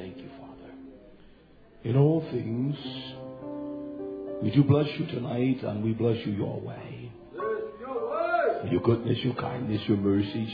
thank you, Father. In all things, we do bless you tonight, and we bless you your way. Your goodness, your kindness, your mercies,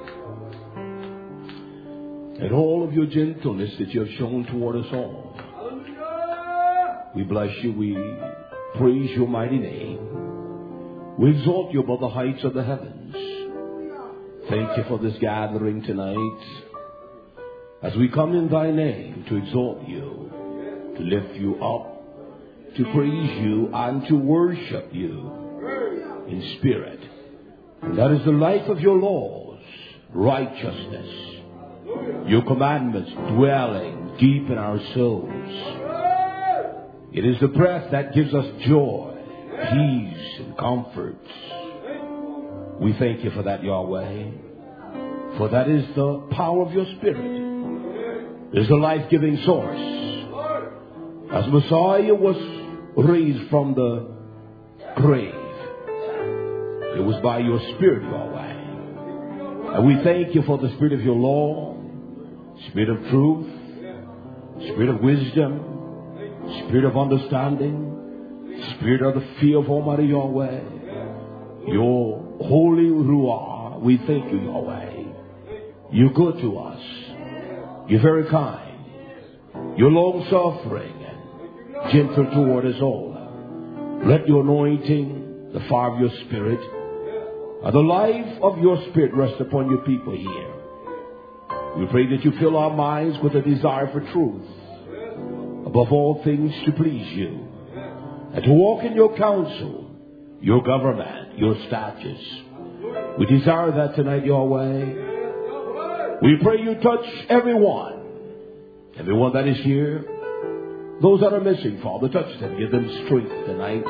and all of your gentleness that you have shown toward us all. We bless you. We praise your mighty name. We exalt you above the heights of the heavens. Thank you for this gathering tonight, as we come in thy name to exalt you, to lift you up, to praise you, and to worship you in spirit. And that is the life of your laws, righteousness, your commandments dwelling deep in our souls. It is the breath that gives us joy, peace, and comfort. We thank you for that, Yahweh, for that is the power of your Spirit. It is the life-giving source. As Messiah was raised from the grave, it was by your Spirit, Yahweh. And we thank you for the Spirit of your law, Spirit of truth, Spirit of wisdom, Spirit of understanding, Spirit of the fear of Almighty Yahweh, your holy Ruah. We thank you, Yahweh. You're good to us. You're very kind. You're long-suffering and gentle toward us all. Let your anointing, the fire of your Spirit, and the life of your Spirit rest upon your people here. We pray that you fill our minds with a desire for truth, above all things to please you, and to walk in your counsel, your government, your statutes. We desire that tonight, Yahweh. We pray you touch everyone that is here, those that are missing, Father, touch them, give them strength tonight.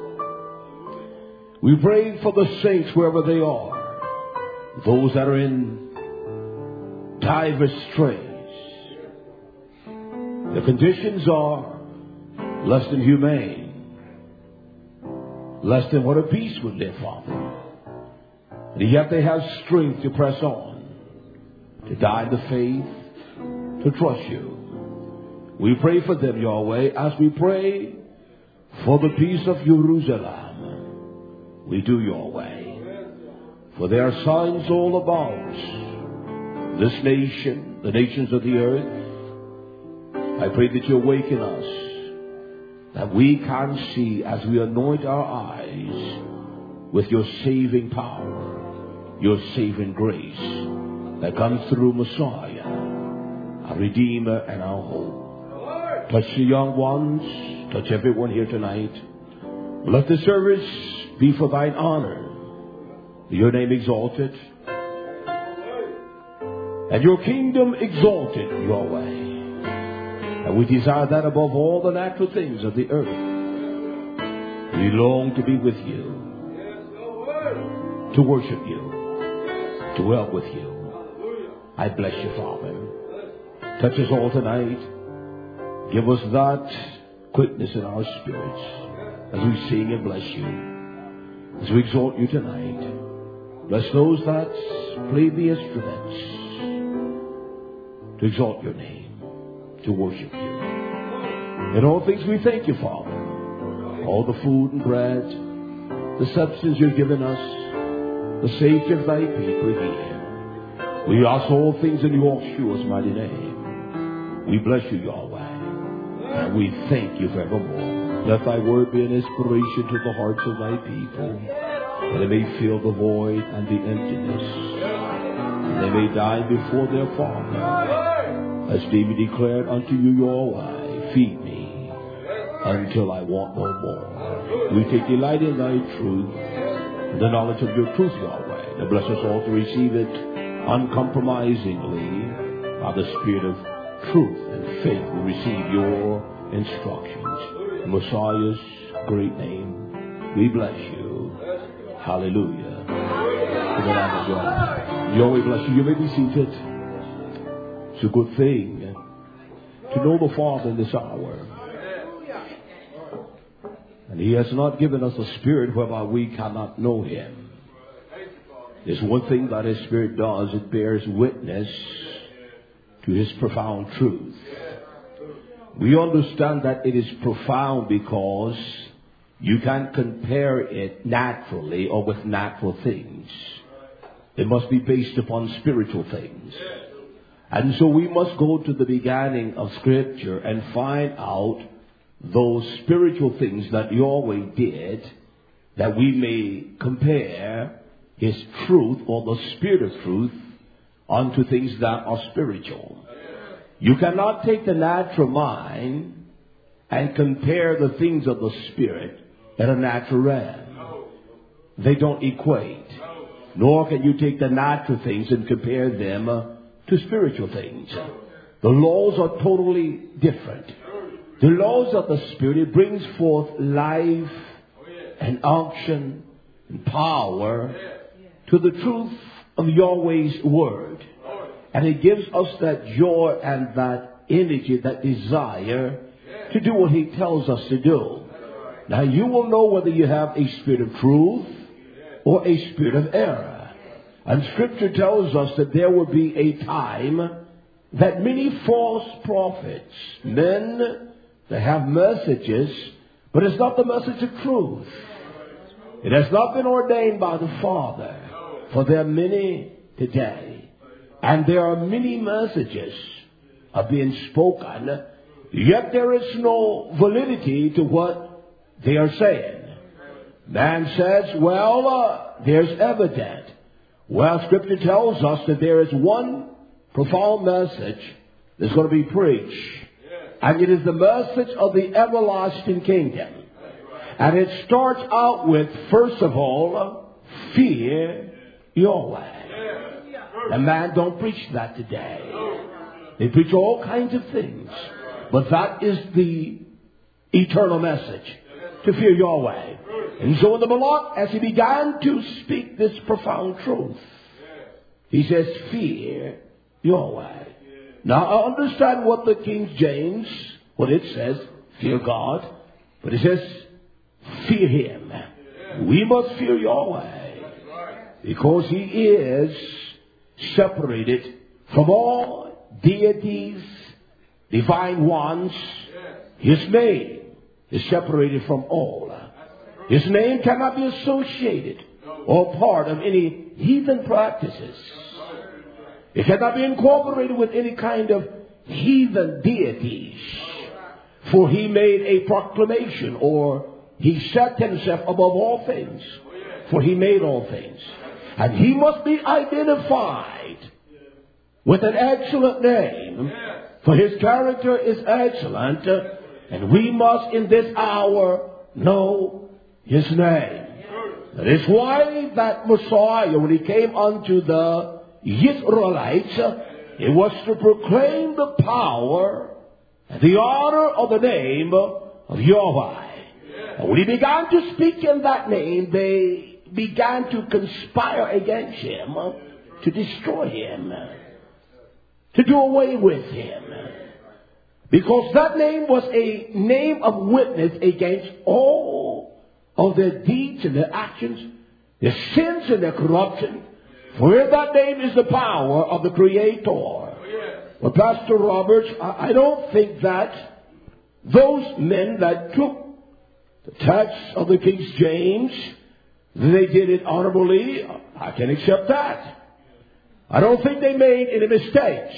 We pray for the saints wherever they are, those that are in diverse straits. The conditions are less than humane, less than what a beast would live, Father. And yet they have strength to press on, to die in the faith, to trust you. We pray for them, Yahweh, as we pray for the peace of Jerusalem. We do, Yahweh. For there are signs all about this nation, the nations of the earth. I pray that you awaken us, that we can see as we anoint our eyes with your saving power, your saving grace that comes through Messiah, our Redeemer and our hope. Touch the young ones, touch everyone here tonight. Let the service be for thine honor, your name exalted, and your kingdom exalted, Yahweh. And we desire that above all the natural things of the earth. We long to be with you, to worship you, to dwell with you. I bless you, Father. Touch us all tonight. Give us that quickness in our spirits as we sing and bless you, as we exalt you tonight. Bless those that play the instruments to exalt your name, to worship you. In all things we thank you, Father. All the food and bread, the substance you've given us, the safety of thy people here. We ask all things in Yeshua's mighty name. We bless you, Yahweh. And we thank you forevermore. Let thy word be an inspiration to the hearts of thy people, that they may feel the void and the emptiness, and they may die before their Father. As David declared unto you, Yahweh, feed me until I want no more. We take delight in thy truth, and the knowledge of your truth, Yahweh. And bless us all to receive it uncompromisingly by the Spirit of truth and faith. We receive your instructions. In Messiah's great name, we bless you. Hallelujah. In the name of God. Yahweh bless you. You may be seated. It's a good thing to know the Father in this hour. And He has not given us a spirit whereby we cannot know Him. There's one thing that His Spirit does. It bears witness to His profound truth. We understand that it is profound because you can't compare it naturally or with natural things. It must be based upon spiritual things. And so we must go to the beginning of Scripture and find out those spiritual things that Yahweh did, that we may compare His truth or the Spirit of truth unto things that are spiritual. You cannot take the natural mind and compare the things of the Spirit in a natural realm. They don't equate. Nor can you take the natural things and compare them to spiritual things. The laws are totally different. The laws of the Spirit brings forth life and unction and power to the truth of Yahweh's word. And it gives us that joy and that energy, that desire to do what He tells us to do. Now you will know whether you have a spirit of truth or a spirit of error. And Scripture tells us that there will be a time that many false prophets, men that have messages, but it's not the message of truth. It has not been ordained by the Father. For there are many today. And there are many messages are being spoken, yet there is no validity to what they are saying. Man says, well, there's evidence. Well, Scripture tells us that there is one profound message that's going to be preached. And it is the message of the everlasting kingdom. And it starts out with, first of all, fear Yahweh. And man don't preach that today. They preach all kinds of things. But that is the eternal message, to fear Yahweh. And so when the Malak, as he began to speak this profound truth, he says, fear Yahweh. Now I understand what the King James, what it says, fear God. But it says, fear Him. We must fear Yahweh, because He is separated from all deities, divine ones. His name is separated from all. His name cannot be associated or part of any heathen practices. It cannot be incorporated with any kind of heathen deities. For He made a proclamation, or He set Himself above all things. For He made all things. And He must be identified with an excellent name. For His character is excellent. And we must in this hour know His name. That is why that Messiah, when He came unto the Israelites, it was to proclaim the power and the honor of the name of Yahweh. And when He began to speak in that name, they began to conspire against Him, to destroy Him, to do away with Him. Because that name was a name of witness against all of their deeds and their actions, their sins and their corruption. For in that name is the power of the Creator. Well, Pastor Roberts, I don't think that those men that took the text of the King James, they did it honorably. I can accept that. I don't think they made any mistakes.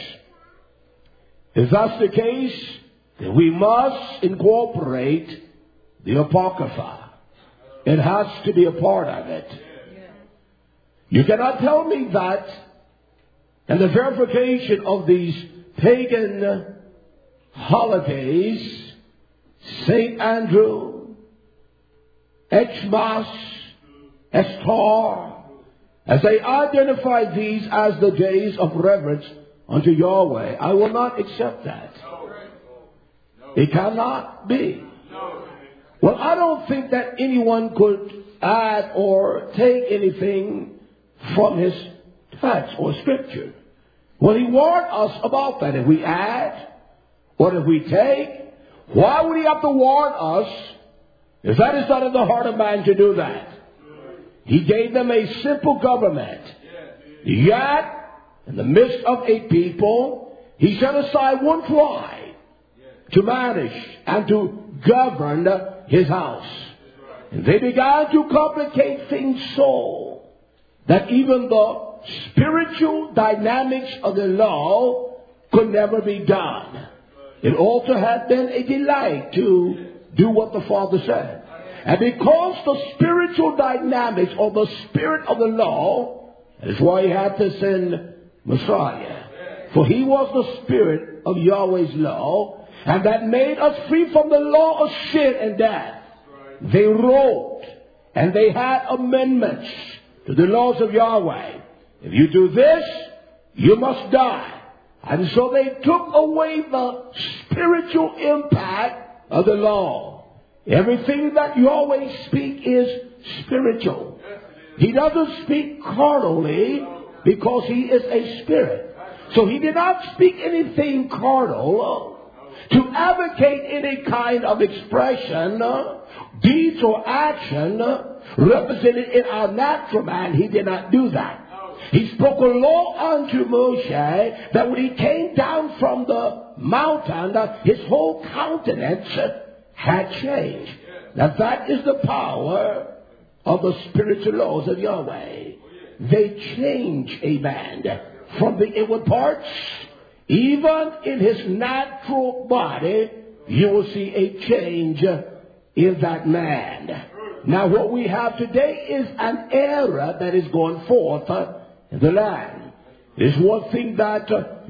If that's the case, then we must incorporate the Apocrypha. It has to be a part of it. You cannot tell me that in the verification of these pagan holidays, St. Andrew, Xmas, Estar, as they identify these as the days of reverence unto Yahweh, I will not accept that. It cannot be. Well, I don't think that anyone could add or take anything from his text or Scripture. Well, He warned us about that. If we add or if we take, why would He have to warn us if that is not in the heart of man to do that? He gave them a simple government. Yet, in the midst of a people, He set aside one tribe to manage and to govern his house. And they began to complicate things so that even the spiritual dynamics of the law could never be done. It also had been a delight to do what the Father said. And because the spiritual dynamics or the spirit of the law, that is why he had to send Messiah. For he was the spirit of Yahweh's law, and that made us free from the law of sin and death. They wrote and they had amendments to the laws of Yahweh. If you do this, you must die. And so they took away the spiritual impact of the law. Everything that Yahweh speaks is spiritual. He doesn't speak carnally because he is a spirit. So he did not speak anything carnal to advocate any kind of expression, deeds or action represented in our natural man. He did not do that. He spoke a law unto Moshe that when he came down from the mountain, his whole countenance had changed. Now that is the power of the spiritual laws of Yahweh. They change a man from the inward parts. Even in his natural body, you will see a change in that man. Now what we have today is an era that is going forth in the land. There's one thing that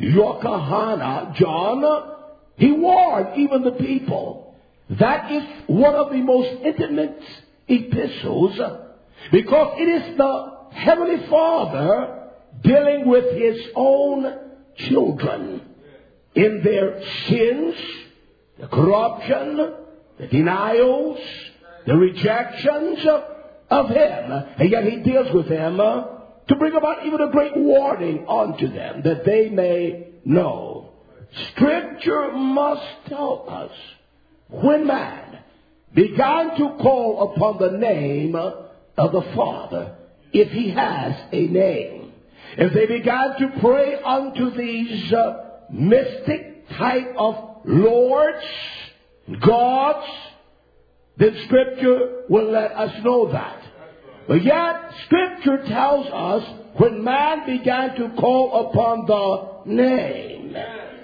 Yochanan, John, he warned even the people. That is one of the most intimate epistles because it is the Heavenly Father dealing with his own children in their sins, the corruption, the denials, the rejections of him. And yet he deals with them to bring about even a great warning unto them that they may know. Scripture must tell us when man began to call upon the name of the Father, if he has a name. If they began to pray unto these mystic type of lords, gods, then Scripture will let us know that. But yet, Scripture tells us when man began to call upon the name,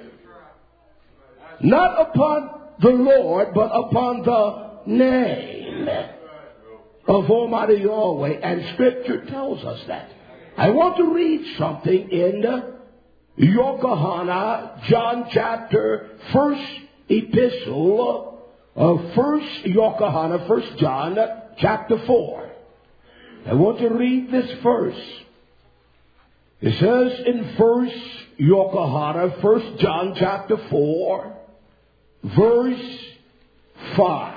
not upon the Lord, but upon the name of Almighty Yahweh, and Scripture tells us that. I want to read something in Yochanan, John chapter, first epistle of First Yochanan, First John chapter 4. I want to read this verse. It says in First Yochanan, First John chapter 4, verse 5.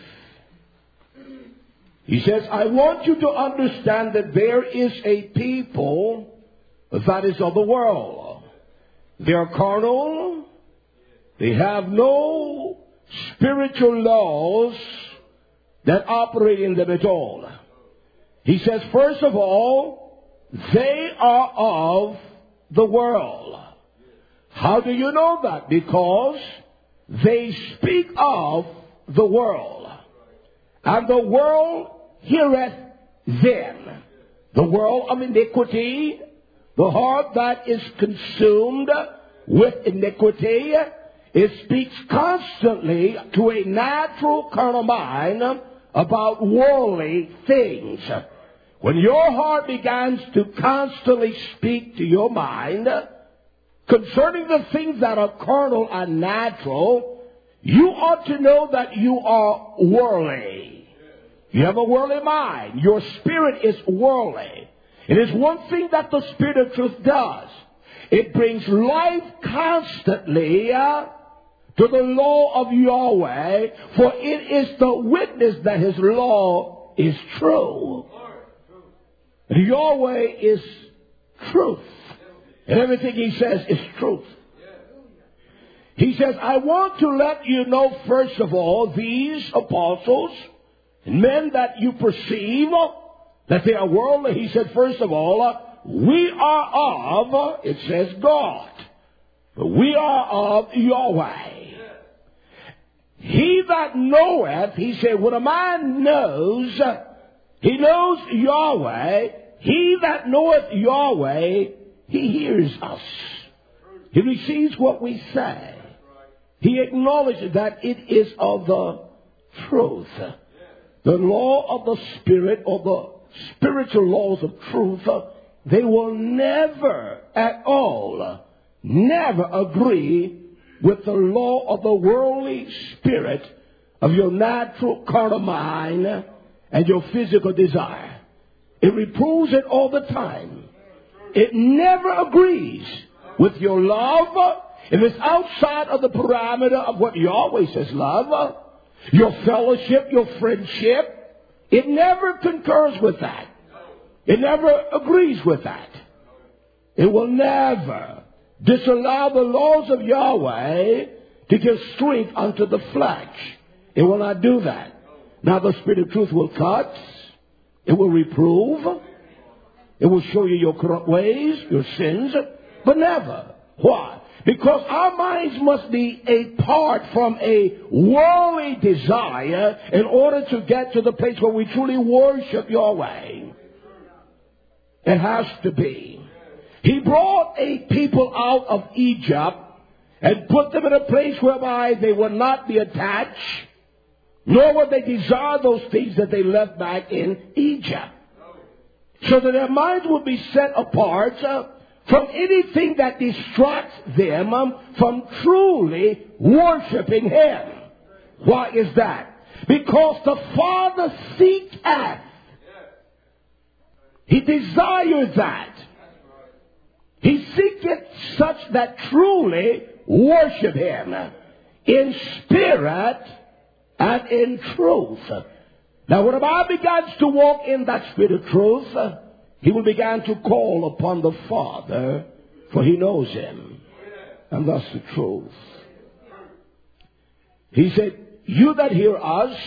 He says, I want you to understand that there is a people that is of the world. They are carnal. They have no spiritual laws that operate in them at all. He says, first of all, they are of the world. How do you know that? Because they speak of the world. And the world heareth them. The world of iniquity, the heart that is consumed with iniquity, it speaks constantly to a natural carnal mind about worldly things. When your heart begins to constantly speak to your mind concerning the things that are carnal and natural, you ought to know that you are worldly. You have a worldly mind. Your spirit is worldly. It is one thing that the Spirit of truth does. It brings life constantly to the law of Yahweh, for it is the witness that His law is true. And Yahweh is truth. And everything He says is truth. He says, I want to let you know, first of all, these apostles, men that you perceive that they are worldly. He said, first of all, we are of, it says, God. but we are of Yahweh. He that knoweth, he said, when a man knows, he knows Yahweh. He that knoweth Yahweh, he hears us. He receives what we say. He acknowledges that it is of the truth. The law of the Spirit, or the spiritual laws of truth, they will never at all, never agree with the law of the worldly spirit of your natural carnal mind and your physical desire. It reproves it all the time. It never agrees with your love. If it's outside of the parameter of what Yahweh says love, your fellowship, your friendship, it never concurs with that. It never agrees with that. It will never disallow the laws of Yahweh to give strength unto the flesh. It will not do that. Now the Spirit of truth will cut. It will reprove. It will show you your corrupt ways, your sins, but never. Why? Because our minds must be apart from a worldly desire in order to get to the place where we truly worship Yahweh. It has to be. He brought a people out of Egypt and put them in a place whereby they would not be attached, nor would they desire those things that they left back in Egypt. So that their minds would be set apart from anything that distracts them from truly worshiping Him. Why is that? Because the Father seeketh. He desires that. He seeketh such that truly worship Him in spirit and in truth. Now when a man begins to walk in that spirit of truth, he will begin to call upon the Father, for he knows Him. And that's the truth. He said, you that hear us,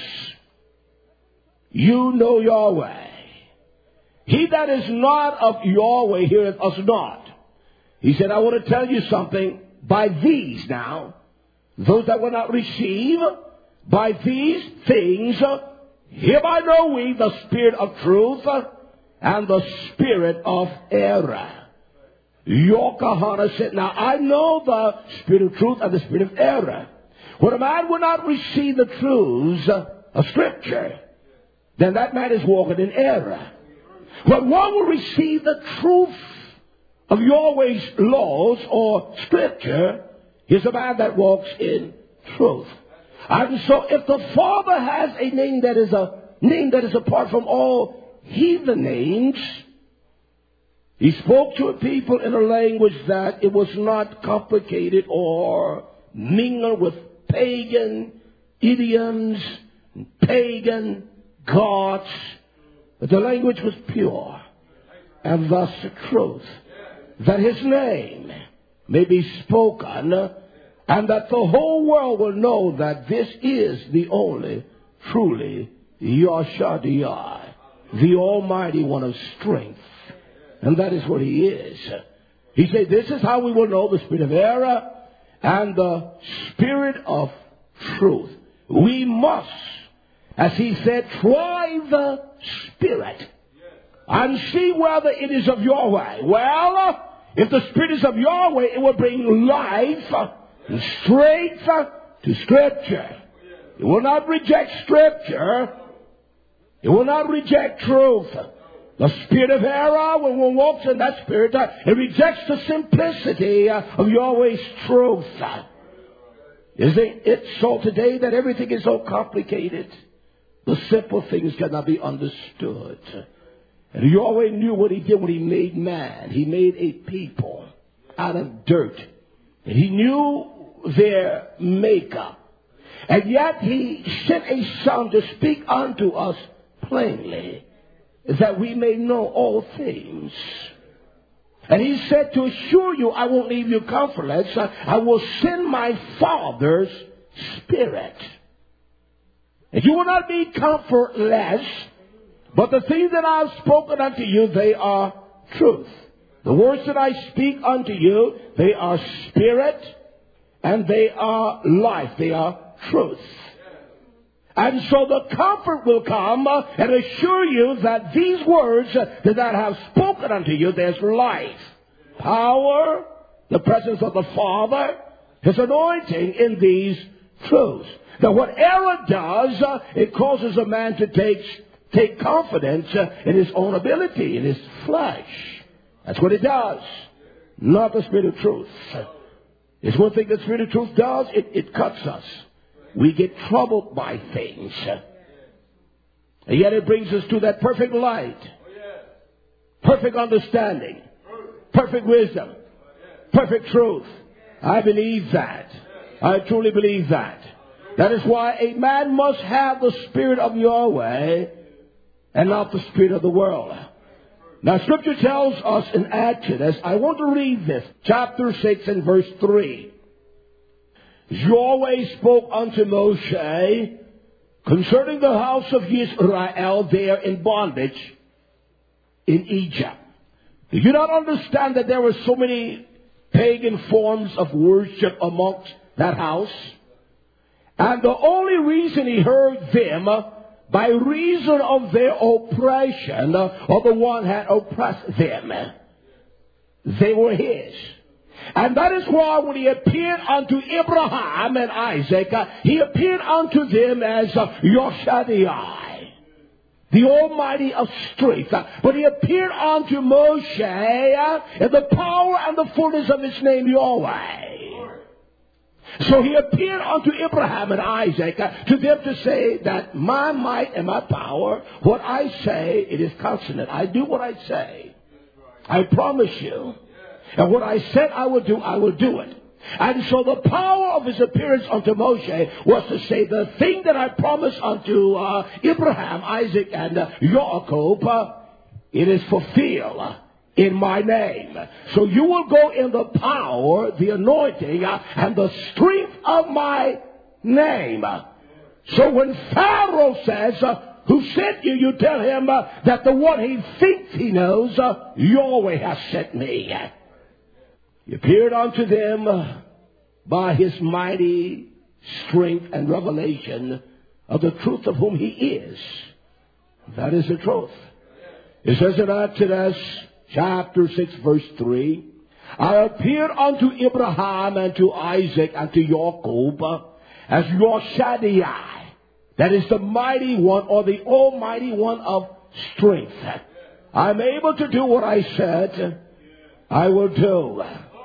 you know Yahweh. He that is not of Yahweh heareth us not. He said, I want to tell you something. By these now, those that will not receive, by these things, hereby know we the spirit of truth and the spirit of error. Yochanan said, now I know the spirit of truth and the spirit of error. When a man will not receive the truths of Scripture, then that man is walking in error. When one will receive the truth of Yahweh's laws or Scripture, is a man that walks in truth. And so if the Father has a name that is apart from all heathen names, He spoke to a people in a language that it was not complicated or mingled with pagan idioms, pagan gods, but the language was pure, and thus the truth, that His name may be spoken, and that the whole world will know that this is the only, truly, Yahshua, the Almighty One of strength. And that is what He is. He said, this is how we will know the spirit of error and the spirit of truth. We must, as He said, try the Spirit and see whether it is of Yahweh. Well, if the Spirit is of Yahweh, it will bring life and strength to Scripture. It will not reject Scripture. It will not reject truth. The spirit of error, when one walks in that spirit, it rejects the simplicity of Yahweh's truth. Isn't it so today that everything is so complicated? The simple things cannot be understood. And Yahweh knew what He did when He made man. He made a people out of dirt. And He knew their makeup. And yet He sent a Son to speak unto us plainly, that we may know all things. And He said, to assure you, I won't leave you comfortless. I will send my Father's Spirit. And you will not be comfortless, but the things that I have spoken unto you, they are truth. The words that I speak unto you, they are spirit and they are life. They are truth. And so the comfort will come and assure you that these words that I have spoken unto you, there's life, power, the presence of the Father, His anointing in these truths. Now what error does, it causes a man to take confidence in his own ability, in his flesh. That's what it does. Not the Spirit of truth. It's one thing the Spirit of truth does, it cuts us. We get troubled by things. And yet it brings us to that perfect light, perfect understanding, perfect wisdom, perfect truth. I believe that. I truly believe that. That is why a man must have the Spirit of Yahweh and not the spirit of the world. Now Scripture tells us in Exodus, I want to read this, chapter 6 and verse 3. Yahweh spoke unto Moshe concerning the house of Israel there in bondage in Egypt. Do you not understand that there were so many pagan forms of worship amongst that house? And the only reason he heard them, by reason of their oppression, or the one had oppressed them, they were his. And that is why when he appeared unto Abraham and Isaac, he appeared unto them as Yoshaddai, the Almighty of strength. But he appeared unto Moshe in the power and the fullness of his name, Yahweh. So he appeared unto Abraham and Isaac to them to say that my might and my power, what I say, it is consonant. I do what I say. I promise you. And what I said I will do it. And so the power of his appearance unto Moshe was to say, the thing that I promised unto Abraham, Isaac, and Jacob, it is fulfilled in my name. So you will go in the power, the anointing, and the strength of my name. So when Pharaoh says, who sent you, you tell him that the one he thinks he knows, Yahweh has sent me. He appeared unto them by his mighty strength and revelation of the truth of whom he is. That is the truth. It says in Exodus chapter 6 verse 3, I appeared unto Abraham and to Isaac and to Jacob as Yoshaddai. That is the mighty one or the almighty one of strength. I'm able to do what I said I will do.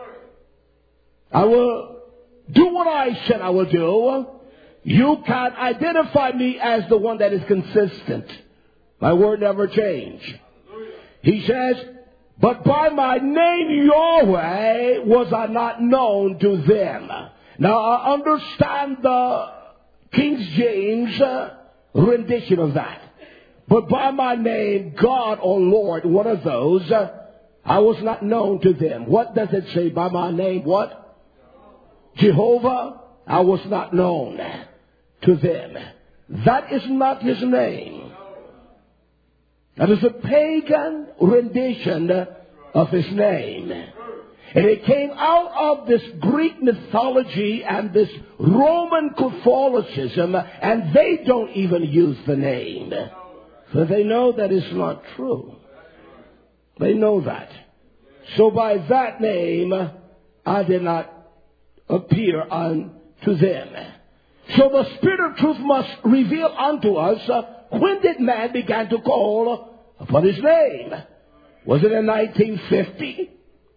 I will do what I said I will do. You can identify me as the one that is consistent. My word never changed. He says, but by my name Yahweh was I not known to them. Now I understand the King James rendition of that. But by my name, God or Lord, one of those, I was not known to them. What does it say by my name? What? Jehovah, I was not known to them. That is not his name. That is a pagan rendition of his name. And it came out of this Greek mythology and this Roman Catholicism, and they don't even use the name. So they know that it's not true. They know that. So by that name, I did not appear unto them. So the Spirit of truth must reveal unto us when did man begin to call upon his name. Was it in 1950?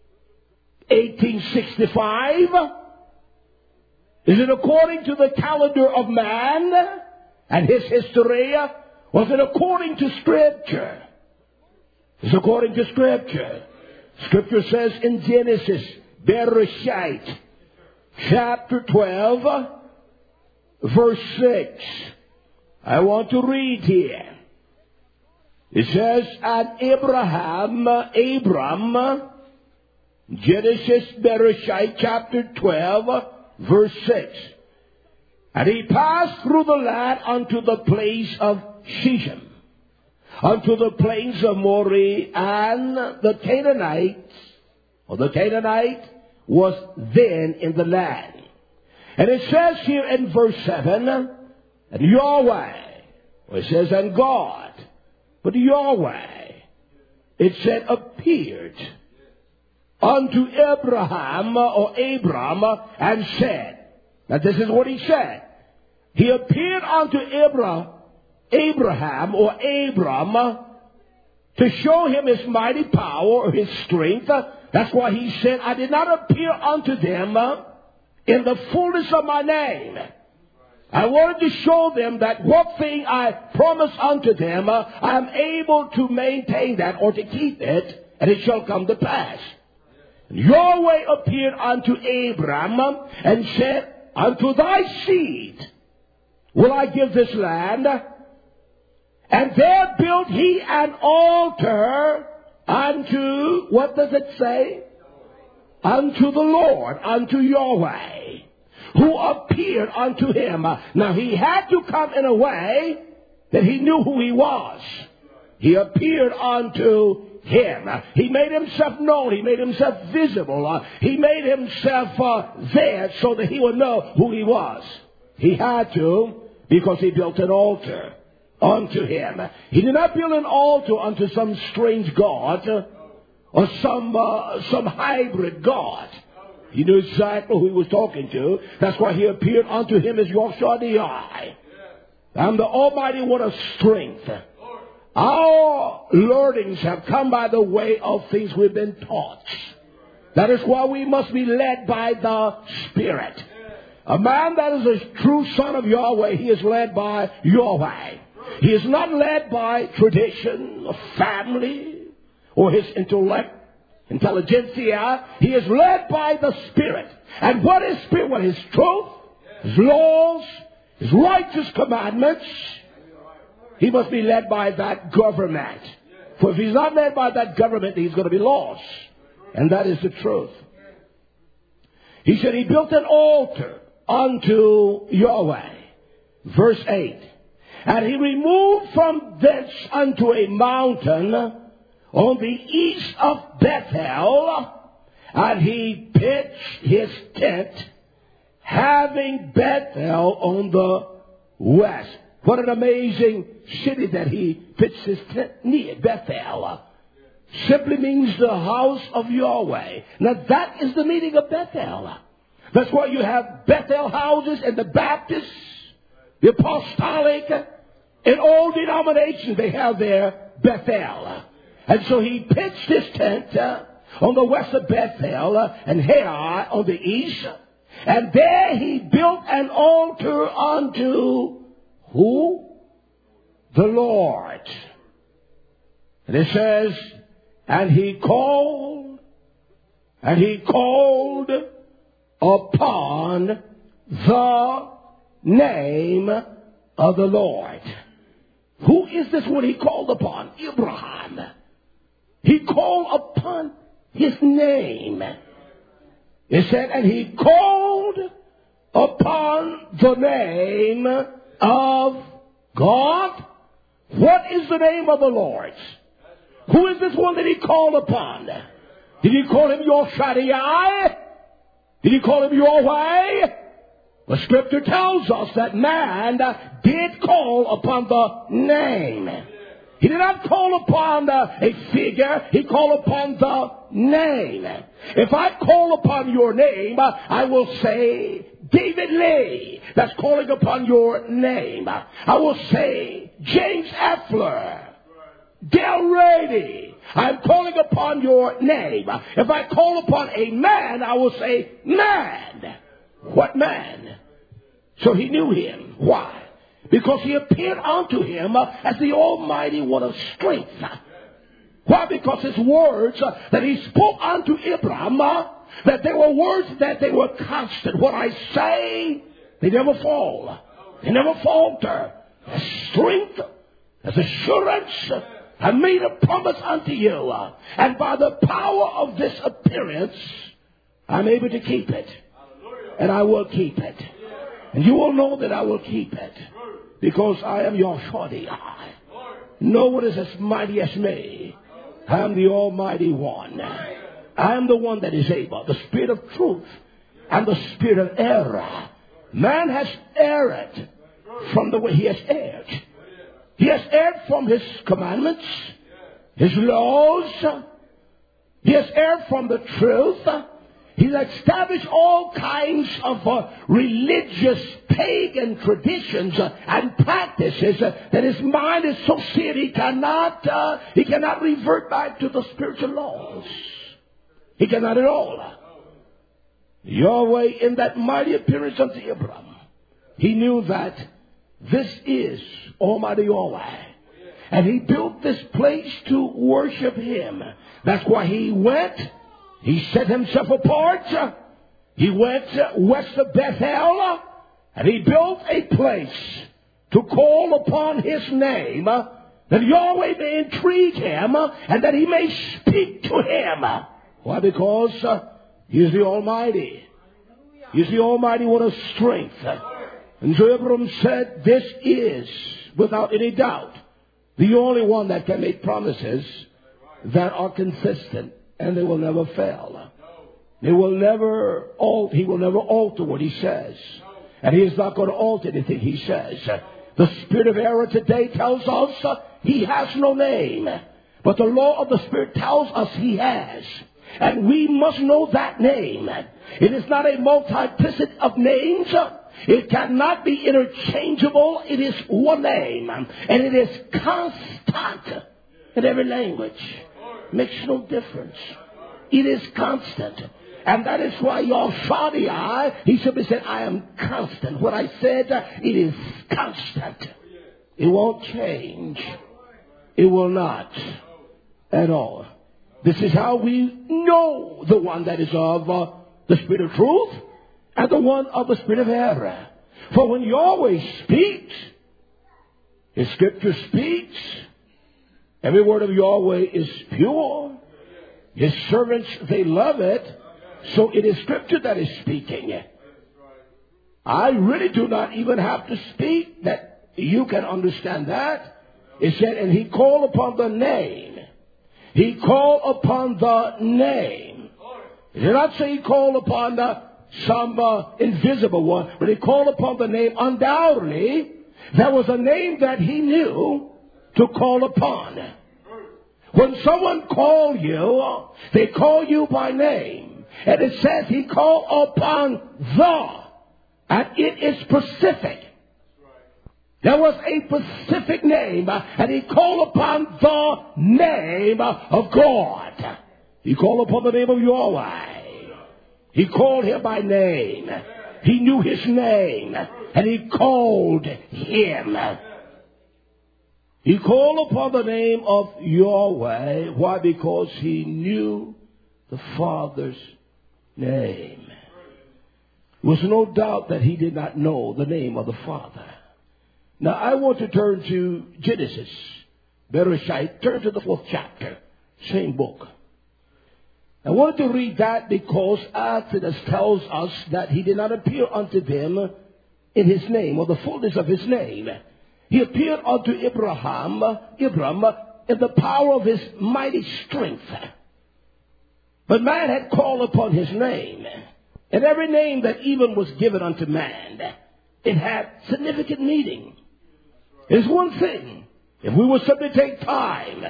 1865? Is it according to the calendar of man and his history? Was it according to Scripture? It's according to Scripture. Scripture says in Genesis, Bereshit, chapter 12, verse 6. I want to read here. It says, and Abram, Genesis, Bereshit, chapter 12, verse 6. And he passed through the land unto the place of Shechem, unto the plains of Moreh, and the Canaanites or the Canaanite, was then in the land. And it says here in verse 7, and Yahweh, well, it says, and God, but Yahweh, it said, appeared unto Abraham, or Abram, and said, now this is what he said. He appeared unto Abraham, or Abram, to show him his mighty power, or his strength. That's why he said, I did not appear unto them in the fullness of my name. I wanted to show them that what thing I promised unto them, I am able to maintain that or to keep it, and it shall come to pass. Yahweh appeared unto Abram and said, unto thy seed will I give this land. And there built he an altar unto, what does it say? Unto the Lord, unto Yahweh, who appeared unto him. Now he had to come in a way that he knew who he was. He appeared unto him. He made himself known. He made himself visible. He made himself there so that he would know who he was. He had to, because he built an altar unto him. He did not build an altar unto some strange god or some hybrid god. He knew exactly who he was talking to. That's why he appeared unto him as Yahshua. I'm the Almighty One of strength. Our learnings have come by the way of things we've been taught. That is why we must be led by the Spirit. A man that is a true son of Yahweh, he is led by Yahweh. He is not led by tradition or family or his intelligentsia. He is led by the Spirit. And what is Spirit? What is truth? His laws, his righteous commandments. He must be led by that government. For if he's not led by that government, he's going to be lost. And that is the truth. He said he built an altar unto Yahweh. Verse 8. And he removed from thence unto a mountain on the east of Bethel, and he pitched his tent, having Bethel on the west. What an amazing city that he pitched his tent near. Bethel simply means the house of Yahweh. Now that is the meaning of Bethel. That's why you have Bethel houses in the Baptists, the Apostolic, in all denominations they have their Bethel. And so he pitched his tent on the west of Bethel and Hai on the east. And there he built an altar unto who? The Lord. And it says, and he called upon the name of the Lord. Who is this one he called upon? Abraham. He called upon his name. It said, and he called upon the name of God. What is the name of the Lord? Who is this one that he called upon? Did he call him Yahshua? Did he call him Yahweh? The scripture tells us that man did call upon the name. He did not call upon a figure. He called upon the name. If I call upon your name, I will say David Lee. That's calling upon your name. I will say James Effler. Del Rady. I'm calling upon your name. If I call upon a man, I will say man. What man? So he knew him. Why? Because he appeared unto him as the Almighty One of strength. Why? Because his words that he spoke unto Abraham, that they were words that they were constant. What I say, they never fall. They never falter. There's strength. There's assurance. I made a promise unto you. And by the power of this appearance, I'm able to keep it. And I will keep it. And you will know that I will keep it. Because I am Yahshua. No one is as mighty as me. I am the Almighty One. I am the one that is able, the Spirit of truth and the spirit of error. Man has erred from the way he has erred. He has erred from his commandments, his laws. He has erred from the truth. He's established all kinds of religious pagan traditions and practices that his mind is so seared he cannot revert back to the spiritual laws. He cannot at all. Yahweh, in that mighty appearance unto Abraham, he knew that this is Almighty Yahweh. And he built this place to worship him. That's why he went. He set himself apart. He went west of Bethel. And he built a place to call upon his name, that Yahweh may entreat him and that he may speak to him. Why? Because he is the Almighty. He is the Almighty one of strength. And so Abraham said, this is, without any doubt, the only one that can make promises that are consistent and they will never fail. He will never alter what he says. And he is not going to alter anything he says. The spirit of error today tells us he has no name. But the law of the Spirit tells us he has. And we must know that name. It is not a multiplicity of names. It cannot be interchangeable. It is one name. And it is constant in every language. Makes no difference. It is constant. And that is why Yahshua, he simply said, I am constant. What I said, it is constant. It won't change. It will not at all. This is how we know the one that is of the Spirit of truth and the one of the Spirit of error. For when Yahweh speaks, His Scripture speaks. Every word of Yahweh is pure. His servants, they love it. So it is Scripture that is speaking. I really do not even have to speak that you can understand that. It said, and he called upon the name. He called upon the name. It did not say he called upon some invisible one, but he called upon the name. Undoubtedly, there was a name that he knew to call upon. When someone called you, they call you by name. And it says he called upon the. And it is specific. There was a specific name, and he called upon the name of God. He called upon the name of Yahweh. He called him by name. He knew his name, and he called him. He called upon the name of Yahweh. Why? Because he knew the Father's name. There was no doubt that he did not know the name of the Father. Now, I want to turn to Genesis. Bereshit, turn to the 4th chapter. Same book. I wanted to read that because Exodus tells us that he did not appear unto them in his name, or the fullness of his name. He appeared unto Abram, in the power of his mighty strength. But man had called upon his name. And every name that even was given unto man, it had significant meaning. It's one thing. If we were simply take time,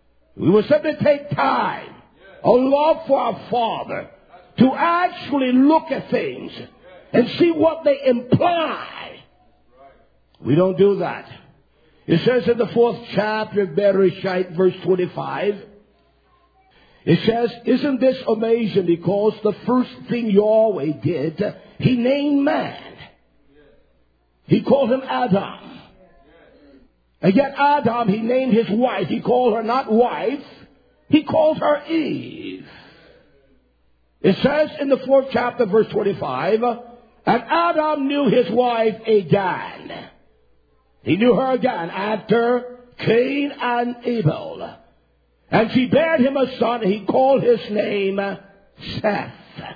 a love for our Father, to actually look at things and see what they imply. We don't do that. It says in the 4th chapter of Bereshit, verse 25, it says, isn't this amazing? Because the first thing Yahweh did, he named man. He called him Adam. And yet Adam, he named his wife. He called her not wife. He called her Eve. It says in the 4th chapter, verse 25, and Adam knew his wife Adan. He knew her again after Cain and Abel. And she bare him a son, and he called his name Seth.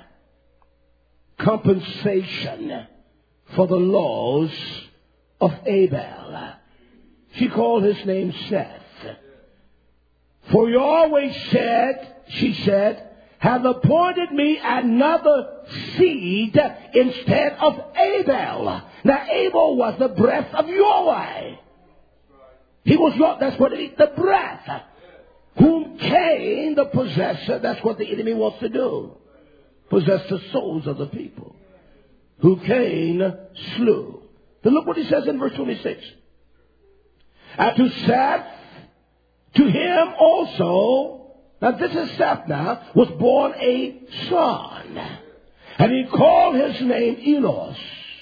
Compensation for the laws of Abel. She called his name Seth. For Yahweh said, she said, hath appointed me another seed instead of Abel. Now Abel was the breath of Yahweh. He was that's what it is, the breath. Whom Cain, the possessor, that's what the enemy wants to do. Possess the souls of the people. Who Cain slew. Then look what he says in verse 26. And to Seth, to him also, now this is Seth now, was born a son. And he called his name Enos.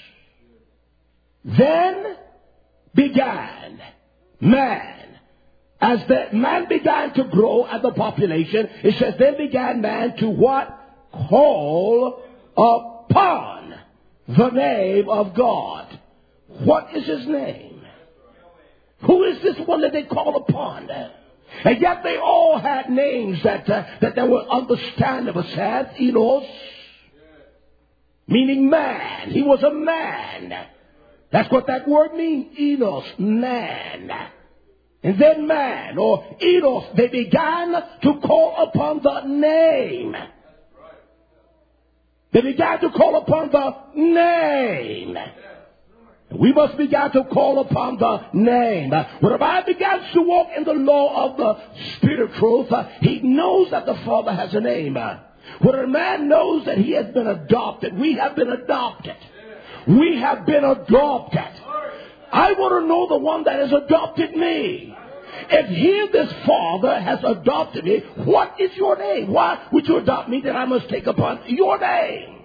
Then began man. As the man began to grow at the population, it says, then began man to what? Call upon the name of God. What is his name? Who is this one that they call upon? And yet they all had names that were understandable. Seth, Enos, meaning man. He was a man. That's what that word means. Enos, man. And then man, or Enos, they began to call upon the name. They began to call upon the name. We must begin to call upon the name. When a man begins to walk in the law of the Spirit of truth, he knows that the Father has a name. When a man knows that he has been adopted, we have been adopted. We have been adopted. I want to know the one that has adopted me. If he, this Father, has adopted me, what is your name? Why would you adopt me? Then I must take upon your name.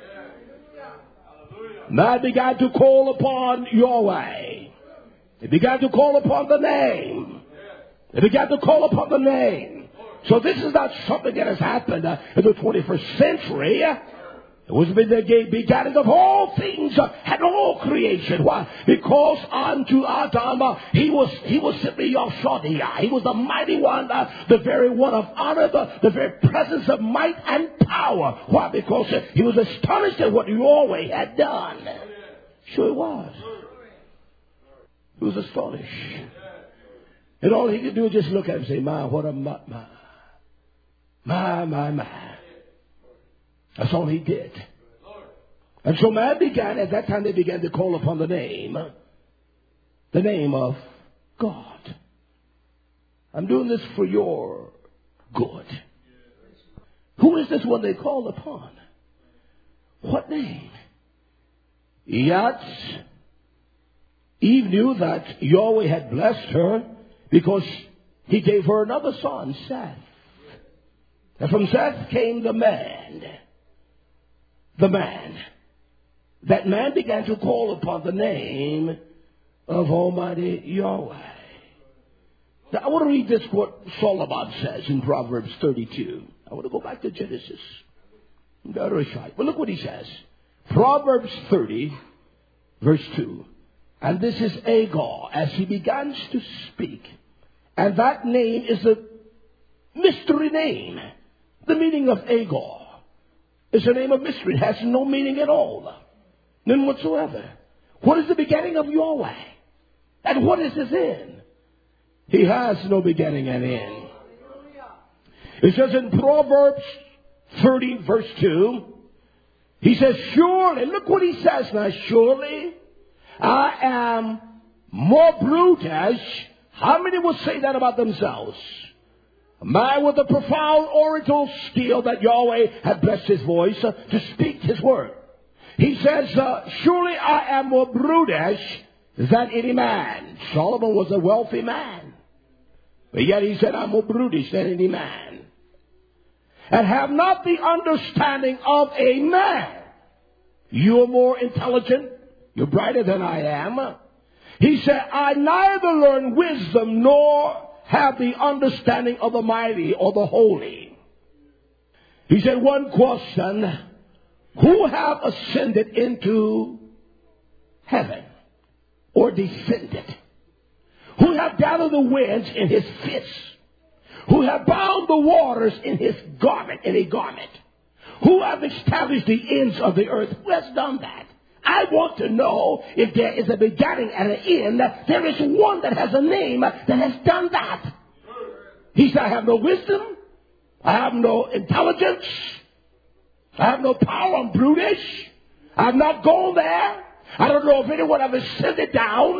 Man began to call upon Yahweh. They began to call upon the name. They began to call upon the name. So this is not something that has happened in the 21st century. It was the beginning of all things and all creation. Why? Because unto Adam, he was simply Yahshua. He was the mighty one, the very one of honor, the very presence of might and power. Why? Because he was astonished at what Yahweh had done. Sure he was. He was astonished. And all he could do was just look at him and say, my, what a my. That's all he did. And so man began, at that time they began to call upon the name of God. I'm doing this for your good. Who is this one they called upon? What name? Yet Eve knew that Yahweh had blessed her because he gave her another son, Seth. And from Seth came the man. The man. That man began to call upon the name of Almighty Yahweh. Now I want to read this, what Solomon says in Proverbs 32. I want to go back to Genesis. But look what he says. Proverbs 30, verse 2. And this is Agar, as he begins to speak. And that name is a mystery name. The meaning of Agar is a name of mystery. It has no meaning at all. None whatsoever. What is the beginning of Yahweh? And what is his end? He has no beginning and end. It says in Proverbs 30, verse 2, he says, surely, look what he says now, surely I am more brutish. How many would say that about themselves? A man with a profound oratorial skill that Yahweh had blessed his voice to speak his word. He says, surely I am more brutish than any man. Solomon was a wealthy man. But yet he said, I'm more brutish than any man. And have not the understanding of a man. You're more intelligent. You're brighter than I am. He said, I neither learn wisdom nor have the understanding of the mighty or the holy. He said, one question, who have ascended into heaven or descended? Who have gathered the winds in his fist? Who have bound the waters in his garment, in a garment? Who have established the ends of the earth? Who has done that? I want to know if there is a beginning and an end. There is one that has a name that has done that. He said, I have no wisdom. I have no intelligence. I have no power. I'm brutish. I have not gone there. I don't know if anyone ever sent it down.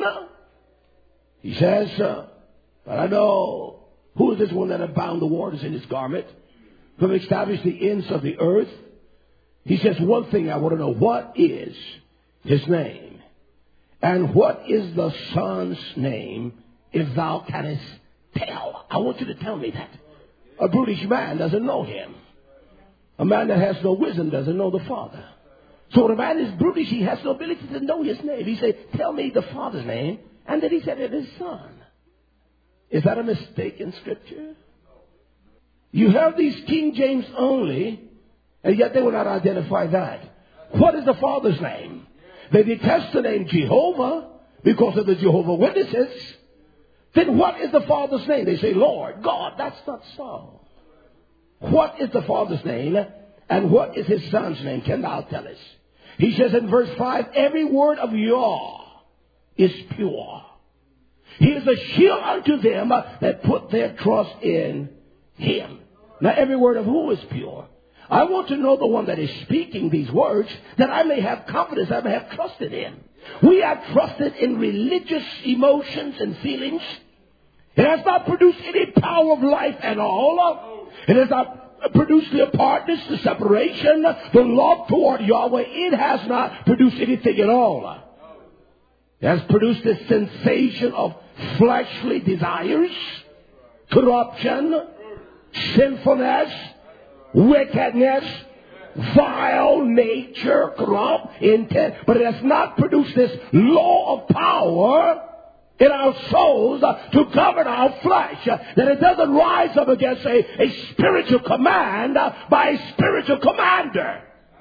He says, but I know who is this one that have bound the waters in his garment, who have established the ends of the earth. He says, one thing I want to know, what is his name? And what is the Son's name, if thou canst tell? I want you to tell me that. A brutish man doesn't know him. A man that has no wisdom doesn't know the Father. So when a man is brutish, he has no ability to know his name. He said, tell me the Father's name. And then he said, it is Son. Is that a mistake in Scripture? You have these King James only, and yet they will not identify that. What is the Father's name? They detest the name Jehovah because of the Jehovah Witnesses. Then what is the Father's name? They say, Lord, God. That's not so. What is the Father's name? And what is his Son's name? Can thou tell us? He says in verse 5, every word of Yah is pure. He is a shield unto them that put their trust in him. Now every word of who is pure? I want to know the one that is speaking these words, that I may have confidence, I may have trust in him. We have trusted in religious emotions and feelings. It has not produced any power of life at all. It has not produced the apartness, the separation, the love toward Yahweh. It has not produced anything at all. It has produced this sensation of fleshly desires, corruption, sinfulness, wickedness, vile nature, corrupt intent. But it has not produced this law of power in our souls to govern our flesh, that it doesn't rise up against a spiritual command by a spiritual commander.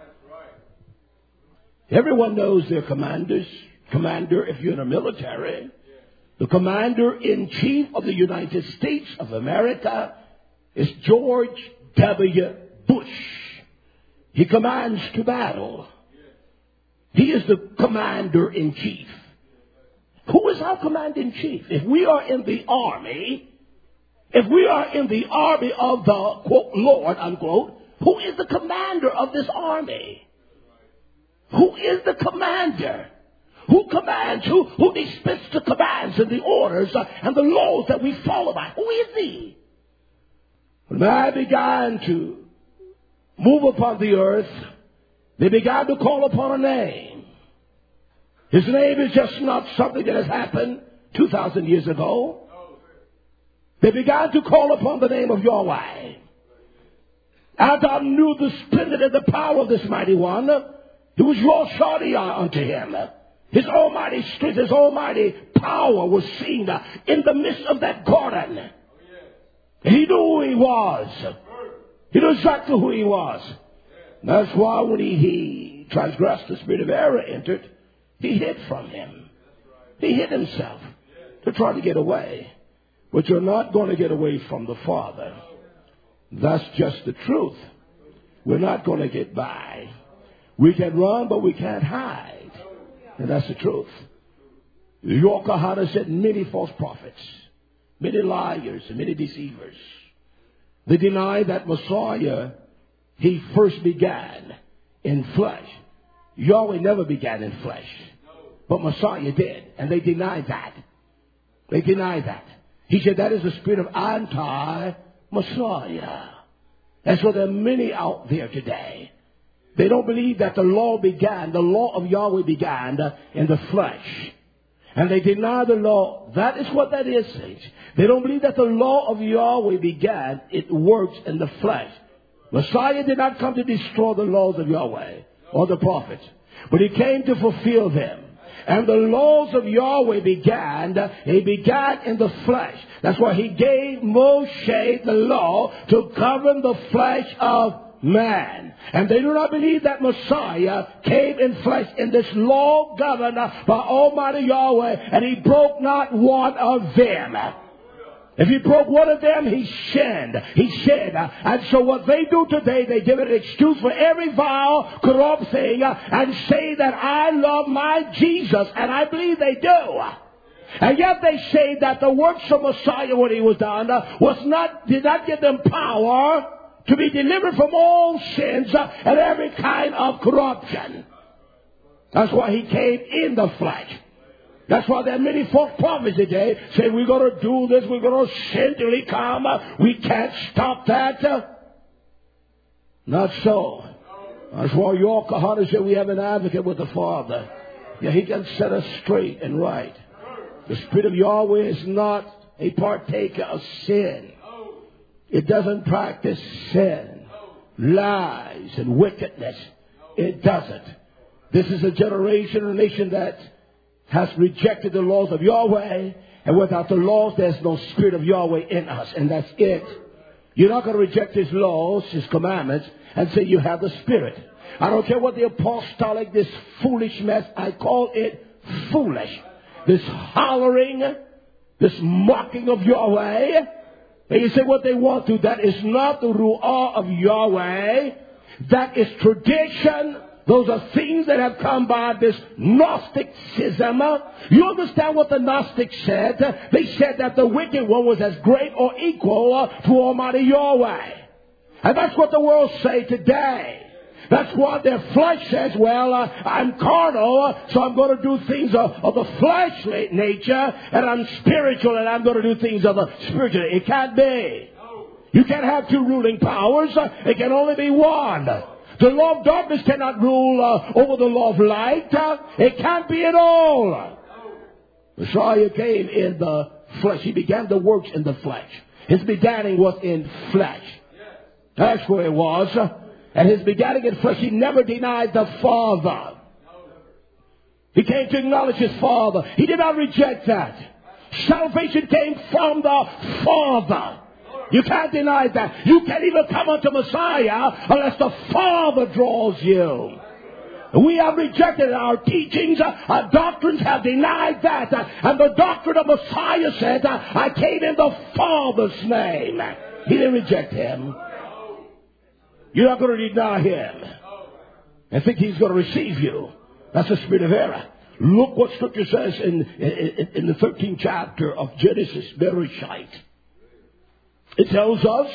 Everyone knows their commander, if you're in the military. The commander-in-chief of the United States of America is George W. Bush. He commands to battle. He is the commander-in-chief. Who is our commander-in-chief? If we are in the army of the, quote, Lord, unquote, who is the commander of this army? Who is the commander? Who commands? Who dispenses the commands and the orders and the laws that we follow by? Who is he? When man began to move upon the earth, they began to call upon a name. His name is just not something that has happened 2,000 years ago. They began to call upon the name of Yahweh. Adam knew the splendor and the power of this mighty one. It was Rosh Hashanah unto him. His almighty strength, his almighty power was seen in the midst of that garden. And he knew who he was. He knew exactly who he was. And that's why when he transgressed, the spirit of error entered. He hid from him. He hid himself to try to get away. But you're not going to get away from the Father. That's just the truth. We're not going to get by. We can run, but we can't hide. And that's the truth. York Kahana said many false prophets, many liars, and many deceivers. They deny that Messiah, he first began in flesh. Yahweh never began in flesh. But Messiah did. And they denied that. They denied that. He said that is the spirit of anti-Messiah. And so there are many out there today. They don't believe that the law of Yahweh began in the flesh. And they deny the law. That is what that is, saints. They don't believe that the law of Yahweh began. It works in the flesh. Messiah did not come to destroy the laws of Yahweh or the prophets, but he came to fulfill them. And the laws of Yahweh began in the flesh. That's why he gave Moshe the law to govern the flesh of man. And they do not believe that Messiah came in flesh in this law governed by Almighty Yahweh, and he broke not one of them. If he broke one of them, he sinned. And so what they do today, they give it an excuse for every vile, corrupt thing and say that I love my Jesus. And I believe they do. And yet they say that the works of Messiah when he was done did not give them power to be delivered from all sins and every kind of corruption. That's why he came in the flesh. That's why there are many false prophets today saying we're going to do this, we're going to sin till he come. We can't stop that. Not so. That's why York Kahana said we have an advocate with the Father. Yeah, he can set us straight and right. The Spirit of Yahweh is not a partaker of sin. It doesn't practice sin, lies, and wickedness. It doesn't. This is a generation, a nation that has rejected the laws of Yahweh, and without the laws, there's no Spirit of Yahweh in us, and that's it. You're not going to reject His laws, His commandments, and say you have the Spirit. I don't care what the apostolic, this foolish mess, I call it foolish. This hollering, this mocking of Yahweh. They can say what they want to. That is not the Ruah of Yahweh. That is tradition. Those are things that have come by this Gnosticism. You understand what the Gnostics said? They said that the wicked one was as great or equal to Almighty Yahweh. And that's what the world say today. That's what their flesh says. Well, I'm carnal, so I'm going to do things of the fleshly nature, and I'm spiritual, and I'm going to do things of the spiritual. It can't be. You can't have two ruling powers. It can only be one. The law of darkness cannot rule over the law of light. It can't be at all. Messiah came in the flesh. He began the works in the flesh. His beginning was in flesh. That's where it was. And his beginning in flesh, he never denied the Father. He came to acknowledge his Father. He did not reject that. Salvation came from the Father. You can't deny that. You can't even come unto Messiah unless the Father draws you. We have rejected our teachings. Our doctrines have denied that. And the doctrine of Messiah said, I came in the Father's name. He didn't reject him. You're not going to deny him and think he's going to receive you. That's the spirit of error. Look what Scripture says in the 13th chapter of Genesis, Bereshit. It tells us,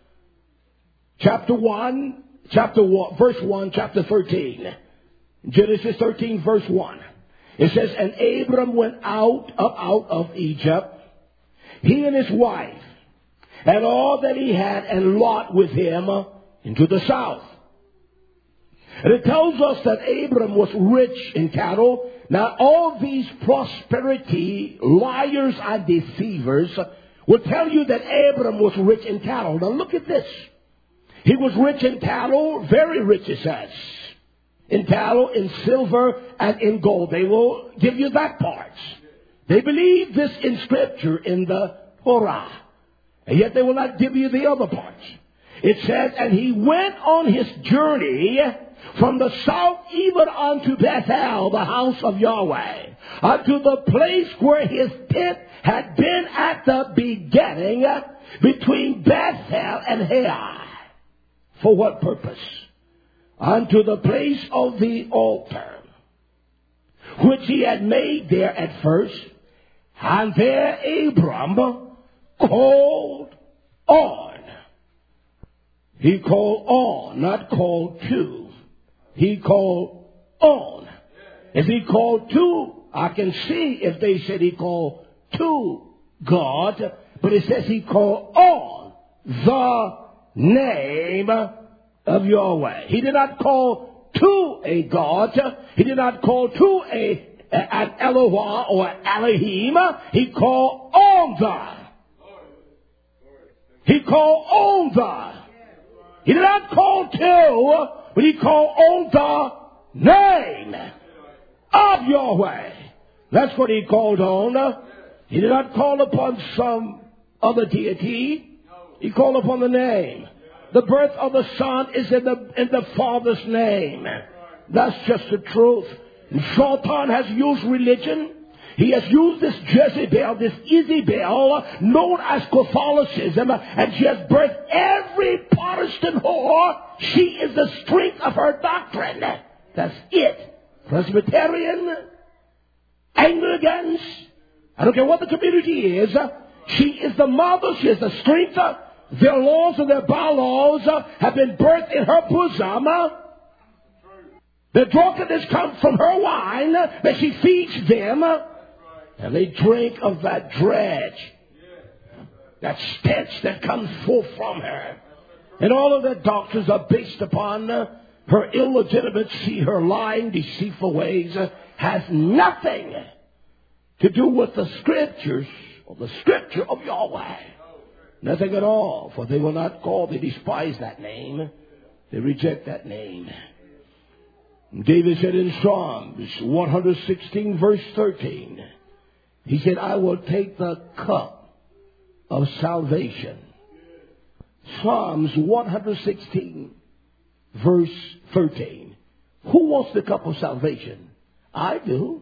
verse 1, chapter 13. Genesis 13, verse 1. It says, and Abram went out of Egypt, he and his wife, and all that he had, and Lot with him, into the south. And it tells us that Abram was rich in cattle. Now all these prosperity liars and deceivers will tell you that Abram was rich in cattle. Now look at this. He was rich in cattle, very rich it says. In cattle, in silver, and in gold. They will give you that part. They believe this in Scripture, in the Torah. And yet they will not give you the other parts. It says, and he went on his journey from the south even unto Bethel, the house of Yahweh, unto the place where his tent had been at the beginning, between Bethel and Hai. For what purpose? Unto the place of the altar, which he had made there at first. And there Abram called on. He called on, not called to. He called on. If he called to, I can see if they said he called to God, but it says he called on the name of Yahweh. He did not call to a God. He did not call to an Elohim or Elohim. He called on the. He called on the. He did not call to, but he called on the name of Yahweh. That's what he called on. He did not call upon some other deity. He called upon the name. The birth of the Son is in the Father's name. That's just the truth. And Satan has used religion. He has used this Jezebel, this Isabel, known as Catholicism, and she has birthed every Protestant whore. She is the strength of her doctrine. That's it. Presbyterian, Anglicans, I don't care what the community is. She is the mother. She is the strength Their laws and their bylaws have been birthed in her bosom. The drunkenness comes from her wine that she feeds them. And they drink of that dredge, that stench that comes forth from her. And all of their doctrines are based upon her illegitimacy, her lying, deceitful ways. Has nothing to do with the scriptures or the scripture of Yahweh. Nothing at all, for they will not call, they despise that name. They reject that name. David said in Psalms 116 verse 13, he said, I will take the cup of salvation. Psalms 116 verse 13. Who wants the cup of salvation? I do.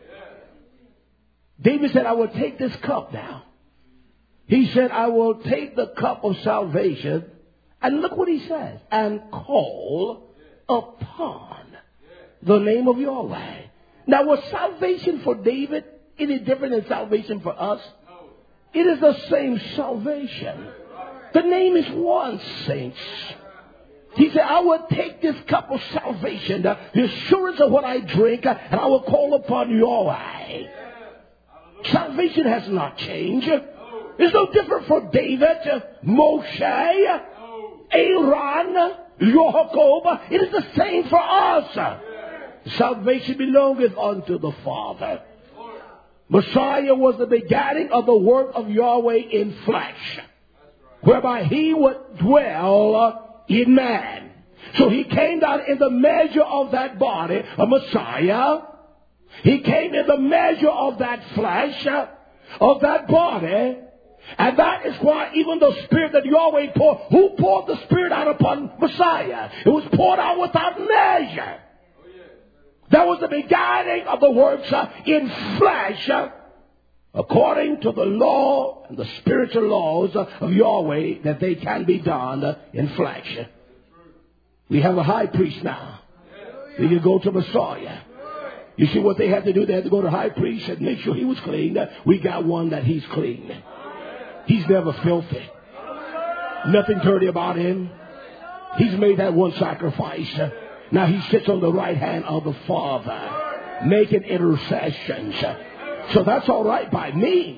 David said, I will take this cup now. He said, I will take the cup of salvation. And look what he says. And call upon the name of Yahweh. Now, was salvation for David any different than salvation for us? It is the same salvation. The name is one, saints. He said, I will take this cup of salvation, the assurance of what I drink, and I will call upon Yahweh. Salvation has not changed. It's no different for David, Moshe, Aaron, Jacob. It is the same for us. Salvation belongeth unto the Father. Messiah was the beginning of the work of Yahweh in flesh, whereby he would dwell in man. So he came down in the measure of that body, a Messiah. He came in the measure of that flesh, of that body. And that is why even the Spirit that Yahweh poured, who poured the Spirit out upon Messiah? It was poured out without measure. That was the beginning of the works in flesh, according to the law and the spiritual laws of Yahweh, that they can be done in flesh. We have a high priest now. We can go to Messiah. You see what they had to do? They had to go to the high priest and make sure he was clean. We got one that he's clean. He's never filthy. Nothing dirty about him. He's made that one sacrifice. Now he sits on the right hand of the Father, making intercessions. So that's all right by me.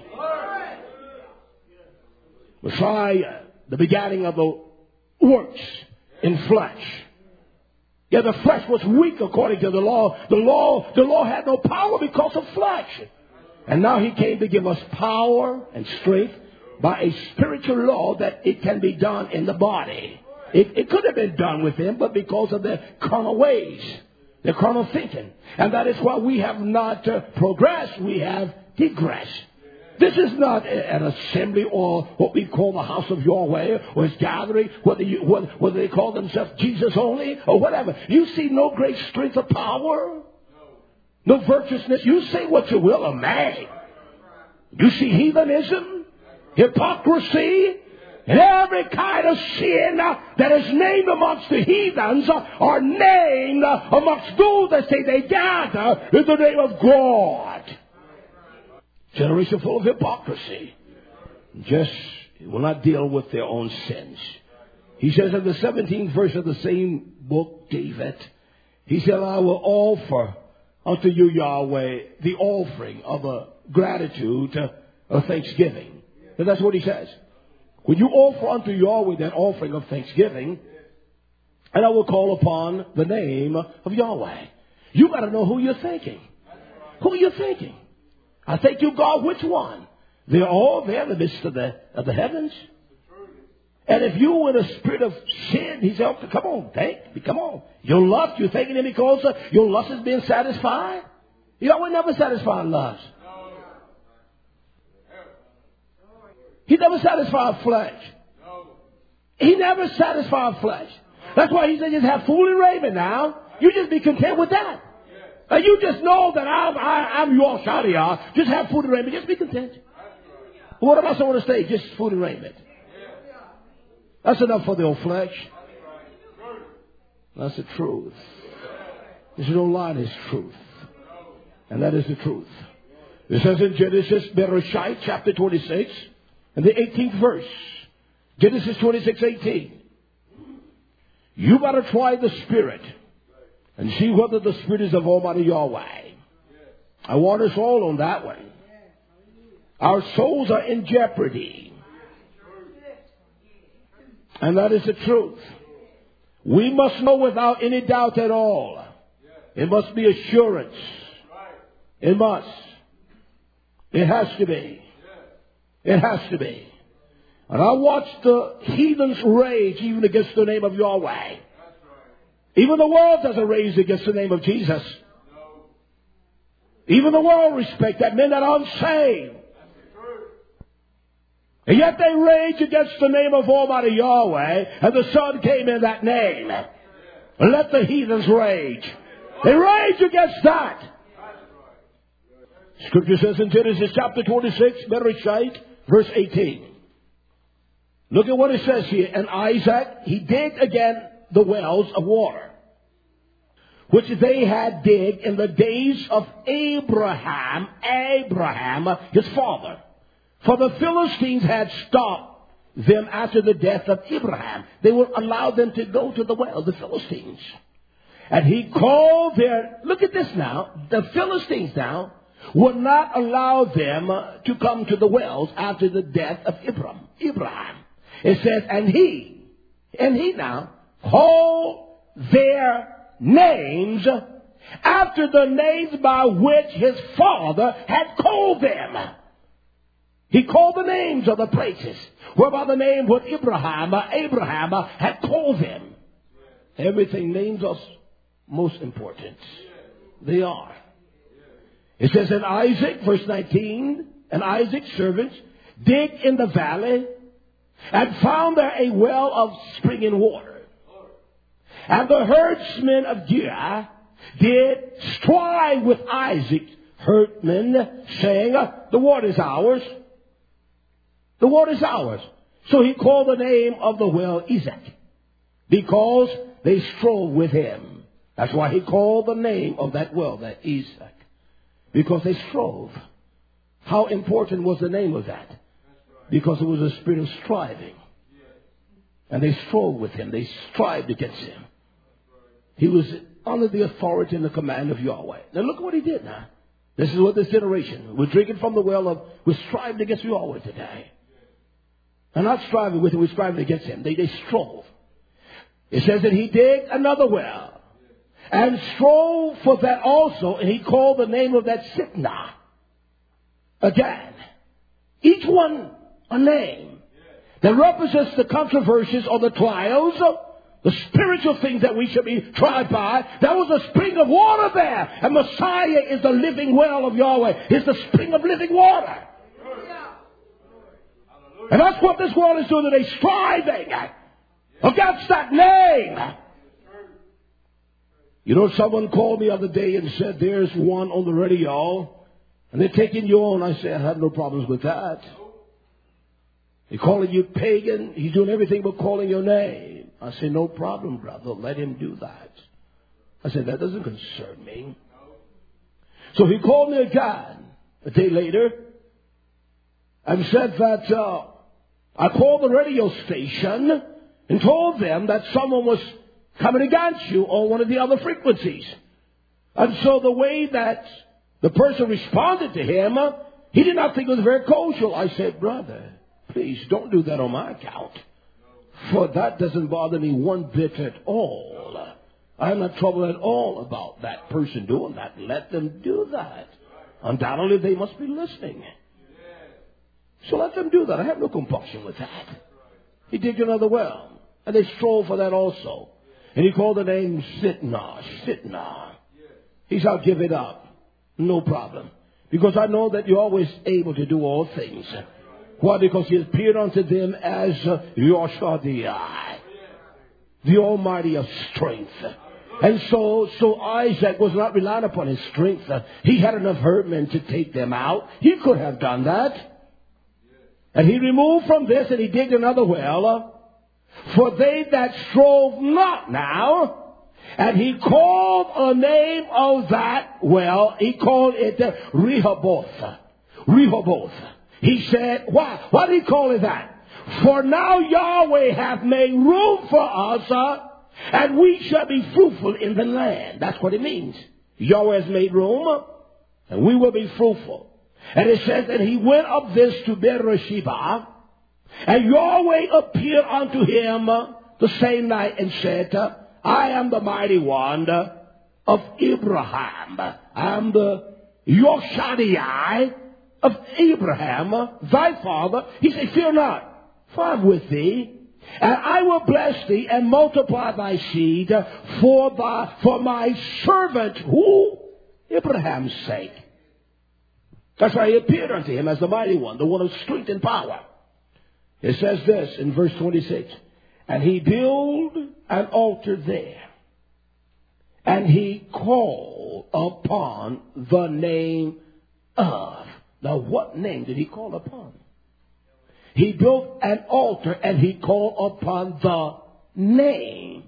Messiah, the beginning of the works in flesh. Yeah, the flesh was weak according to the law. The law had no power because of flesh. And now he came to give us power and strength by a spiritual law that it can be done in the body. It could have been done with him, but because of their carnal ways, their carnal thinking. And that is why we have not progressed, we have digressed. This is not an assembly or what we call the house of Yahweh or his gathering, whether they call themselves Jesus only or whatever. You see no great strength of power, no virtuousness. You say what you will of man. You see heathenism, hypocrisy, and every kind of sin that is named amongst the heathens are named amongst those that say they gather in the name of God. Generation full of hypocrisy. Just will not deal with their own sins. He says in the 17th verse of the same book, David, he said, I will offer unto you, Yahweh, the offering of a gratitude of thanksgiving. And that's what he says. When you offer unto Yahweh that offering of thanksgiving, and I will call upon the name of Yahweh. You got to know who you're thanking. Who are you thanking? I thank you, God, which one? They're all there in the midst of the heavens. And if you were in a spirit of sin, he said, come on, thank me, come on. Your lust, you're thanking him because your lust is being satisfied? Yahweh never satisfied lust. He never satisfied flesh. He never satisfied flesh. That's why he said just have food and raiment now. You just be content with that. And you just know that I'm your Sharia. Just have food and raiment. Just be content. What am I supposed to say? Just food and raiment. That's enough for the old flesh. That's the truth. There's no lie, it's truth. And that is the truth. It says in Genesis, Bereshit, chapter 26, and the 18th verse. Genesis 26:18. You better try the Spirit and see whether the Spirit is of Almighty Yahweh. I want us all on that one. Our souls are in jeopardy. And that is the truth. We must know without any doubt at all. It must be assurance. It must. It has to be. It has to be. And I watched the heathens rage even against the name of Yahweh. Even the world doesn't rage against the name of Jesus. Even the world respect that men that are unsaved. And yet they rage against the name of Almighty Yahweh, and the Son came in that name. Let the heathens rage. They rage against that. Scripture says in Genesis chapter 26, Bereshit, verse 18. Look at what it says here. And Isaac, he digged again the wells of water, which they had digged in the days of Abraham, his father. For the Philistines had stopped them after the death of Abraham. They would allow them to go to the well, the Philistines. And he called their, look at this now, the Philistines now would not allow them to come to the wells after the death of Abraham. It says, and he now called their names after the names by which his father had called them. He called the names of the places whereby the name what Abraham had called them. Everything names are most important. They are. It says in Isaac, verse 19, and Isaac's servants digged in the valley and found there a well of springing water. And the herdsmen of Gerar did strive with Isaac's herdmen, saying, the water is ours. The water is ours. So he called the name of the well Isaac, because they strove with him. That's why he called the name of that well, that Isaac, because they strove. How important was the name of that? Because it was a spirit of striving. And they strove with him. They strived against him. He was under the authority and the command of Yahweh. Now look at what he did now. This is what this generation, we're drinking from the well of, we're striving against Yahweh today. And not striving with him, we're striving against him. They strove. It says that he digged another well and strove for that also, and he called the name of that Sitnah. Again, each one a name that represents the controversies or the trials, the spiritual things that we should be tried by. There was a spring of water there, and Messiah is the living well of Yahweh. Is the spring of living water. And that's what this world is doing. They're striving against that name. You know, someone called me the other day and said, there's one on the radio, and they're taking you on. I said, I have no problems with that. They're calling you pagan. He's doing everything but calling your name. I said, no problem, brother. Let him do that. I said, that doesn't concern me. So he called me again a day later and said that I called the radio station and told them that someone was coming against you on one of the other frequencies. And so the way that the person responded to him, he did not think it was very kosher. I said, brother, please don't do that on my account. For that doesn't bother me one bit at all. I'm not troubled at all about that person doing that. Let them do that. Undoubtedly, they must be listening. So let them do that. I have no compulsion with that. He digged another well, and they strove for that also. And he called the name Sitnah. He said, I'll give it up. No problem. Because I know that you're always able to do all things. Why? Because he appeared unto them as Yoshadiah, the Almighty of strength. And so Isaac was not relying upon his strength. He had enough herdmen to take them out. He could have done that. And he removed from this and he digged another well. For they that strove not now. And he called a name of that well. He called it Rehoboth. He said, why? Why did he call it that? For now Yahweh hath made room for us, and we shall be fruitful in the land. That's what it means. Yahweh has made room, and we will be fruitful. And it says that he went up this to Beersheba, and Yahweh appeared unto him the same night and said, I am the mighty one of Abraham. I am the Yoshadai of Abraham, thy father. He said, fear not, for I am with thee. And I will bless thee and multiply thy seed for my servant, who? Abraham's sake. That's why he appeared unto him as the mighty one, the one of strength and power. It says this in verse 26. And he built an altar there, and he called upon the name of. Now what name did he call upon? He built an altar and he called upon the name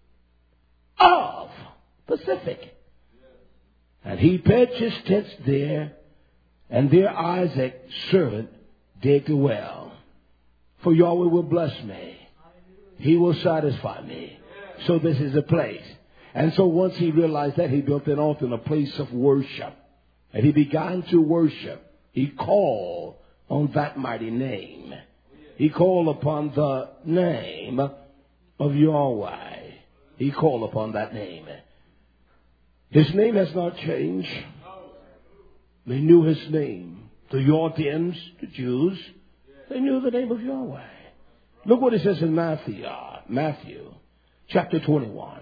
of Pacific. And he pitched his tents there, and there Isaac's servant digged a well. For Yahweh will bless me. He will satisfy me. So this is a place. And so once he realized that, he built an altar in a place of worship. And he began to worship. He called on that mighty name. He called upon the name of Yahweh. He called upon that name. His name has not changed. They knew his name. The Yordians, the Jews, they knew the name of Yahweh. Look what it says in Matthew chapter 21.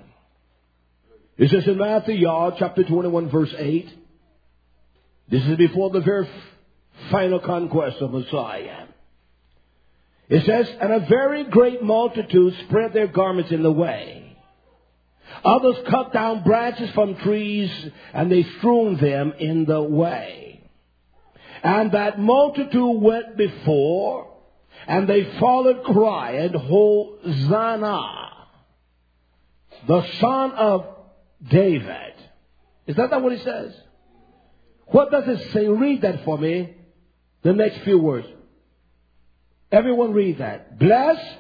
It says in Matthew chapter 21 verse 8. This is before the very final conquest of Messiah. It says, and a very great multitude spread their garments in the way. Others cut down branches from trees, and they strewn them in the way. And that multitude went before, and they followed crying, Hosanna, the son of David. Is that what it says? What does it say? Read that for me. The next few words. Everyone read that. Blessed.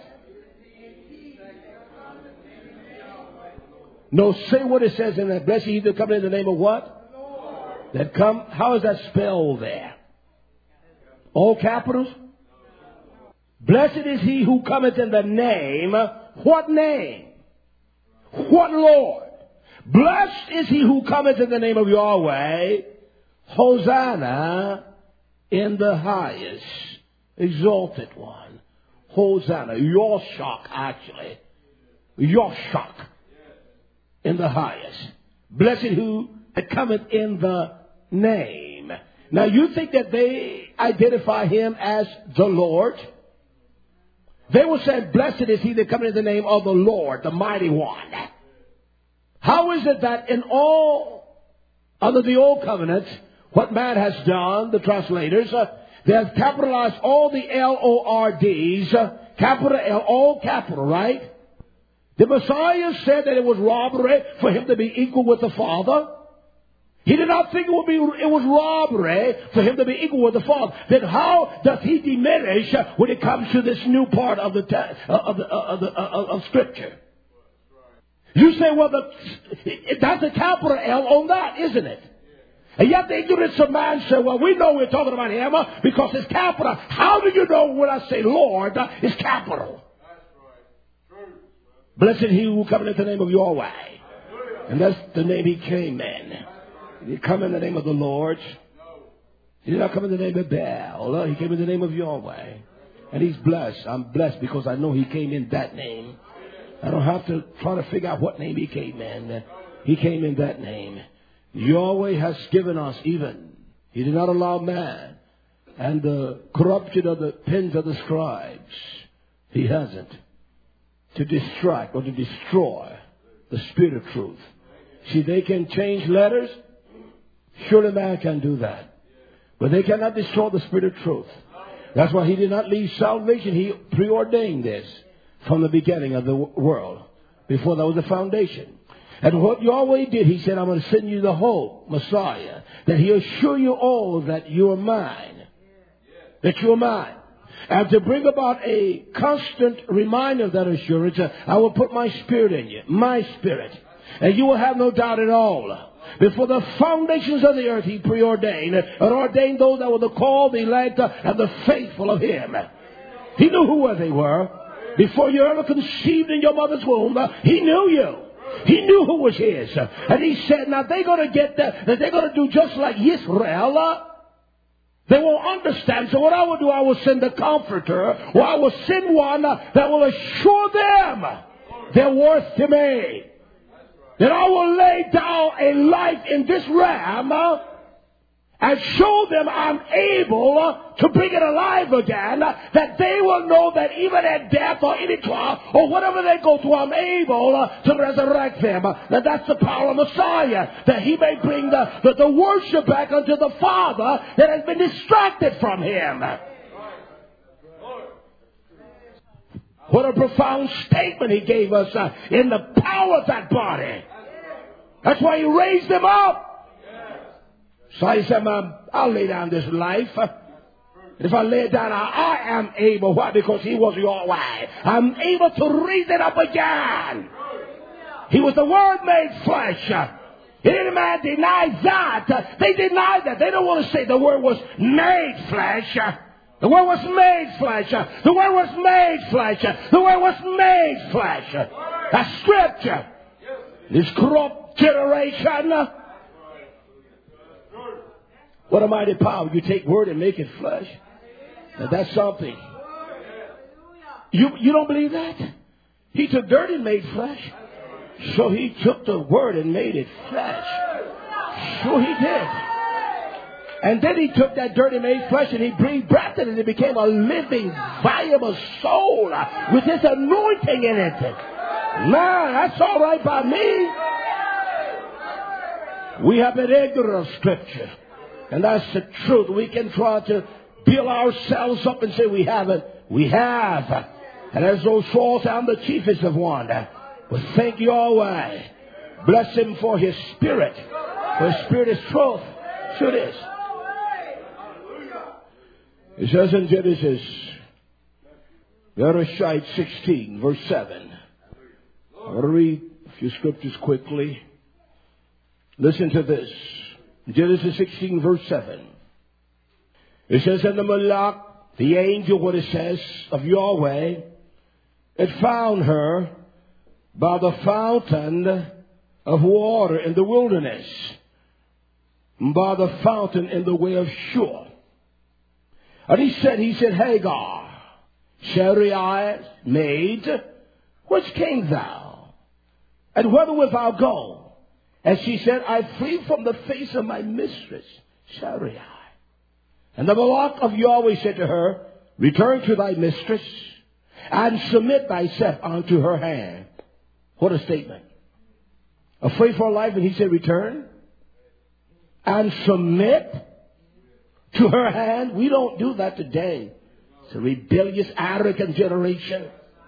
No, say what it says in that. Blessed he that cometh in the name of what? Lord. That come. How is that spelled there? All capitals? Blessed is he who cometh in the name. What name? What Lord? Blessed is he who cometh in the name of Yahweh. Hosanna in the highest. Exalted one. Hosanna. Yoshak, actually. Yoshak in the highest. Blessed who cometh in the name. Now you think that they identify him as the Lord? They will say, blessed is he that cometh in the name of the Lord, the mighty one. How is it that in all, under the old covenant, what man has done, the translators, they have capitalized all the L-O-R-Ds, capital L, all capital, right? The Messiah said that it was robbery for him to be equal with the Father. He did not think it was robbery for him to be equal with the Father. Then how does he diminish when it comes to this new part of of Scripture? You say, well, that's a capital L on that, isn't it? And yet the ignorance of man say, well, we know we're talking about him because it's capital. How do you know when I say Lord is capital? Blessed he who cometh in the name of Yahweh. And that's the name he came in. He didn't come in the name of the Lord. He did not come in the name of Baal. He came in the name of Yahweh. And he's blessed. I'm blessed because I know he came in that name. I don't have to try to figure out what name he came in. He came in that name. Yahweh has given us even. He did not allow man and the corruption of the pens of the scribes. He hasn't. To distract or to destroy the spirit of truth. See, they can change letters. Surely man can do that. But they cannot destroy the spirit of truth. That's why he did not leave salvation. He preordained this from the beginning of the world. Before there was a foundation. And what Yahweh did, he said, I'm going to send you the hope, Messiah, that he'll assure you all that you're mine. That you're mine. And to bring about a constant reminder of that assurance, I will put my spirit in you, my spirit. And you will have no doubt at all. Before the foundations of the earth, he preordained and ordained those that were the called, the elect, and the faithful of him. He knew who they were. Before you ever conceived in your mother's womb, he knew you. He knew who was his. And he said, now they're going to get that. They're going to do just like Israel. They won't understand. So what I will do, I will send a comforter, or I will send one that will assure them their worth to me. That I will lay down a life in this realm and show them I'm able to bring it alive again, that they will know that even at death or any trial or whatever they go through, I'm able to resurrect them. That that's the power of Messiah, that he may bring the worship back unto the Father that has been distracted from him. What a profound statement he gave us in the power of that body. That's why he raised him up. So I said, I'll lay down this life. If I lay it down, I am able. Why? Because he was your way. I'm able to raise it up again. He was the Word made flesh. Any man denies that. They deny that. They don't want to say the Word was made flesh. The Word was made flesh. The Word was made flesh. The Word was made flesh. That's Scripture. This corrupt generation. What a mighty power. You take Word and make it flesh. Now that's something. You don't believe that? He took dirt and made flesh. So he took the Word and made it flesh. Sure he did. And then he took that dirt and made flesh and he breathed breath in it and it became a living, viable soul with his anointing in it. Man, that's all right by me. We have been ignorant of Scripture. And that's the truth. We can try to build ourselves up and say we haven't. We have. And as those souls, I'm the chiefest of one. But thank Yahweh. Bless him for his spirit. For his spirit is truth. Sure it is. It says in Genesis, Bereshit 16, verse 7. I'll read a few scriptures quickly. Listen to this. Genesis 16, verse 7. It says, and the Malach, the angel, what it says, of Yahweh, it found her by the fountain of water in the wilderness, by the fountain in the way of Shur. And he said, Hagar, Sarai's maid, whence came thou? And whither wilt thou go? And she said, I flee from the face of my mistress, Sarai. And the Malach of Yahweh said to her, return to thy mistress, and submit thyself unto her hand. What a statement. Afraid for her life, and he said, return, and submit to her hand. We don't do that today. It's a rebellious, arrogant generation.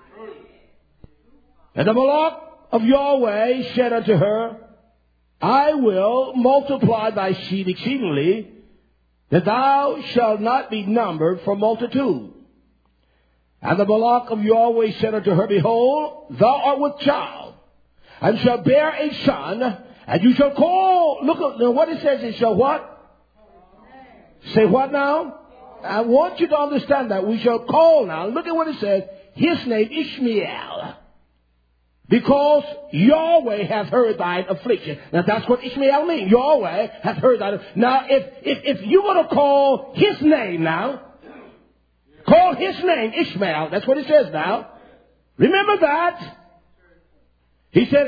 And the Malach of Yahweh said unto her, I will multiply thy seed exceedingly, that thou shalt not be numbered for multitude. And the Malach of Yahweh said unto her, behold, thou art with child, and shalt bear a son, and you shall call, look at what it says, it shall what? Say what now? I want you to understand that. We shall call now, look at what it says, his name Ishmael. Because Yahweh hath heard thine affliction. Now that's what Ishmael means. Yahweh hath heard thine. Now if you want to call his name now, call his name Ishmael. That's what it says now. Remember that. He said,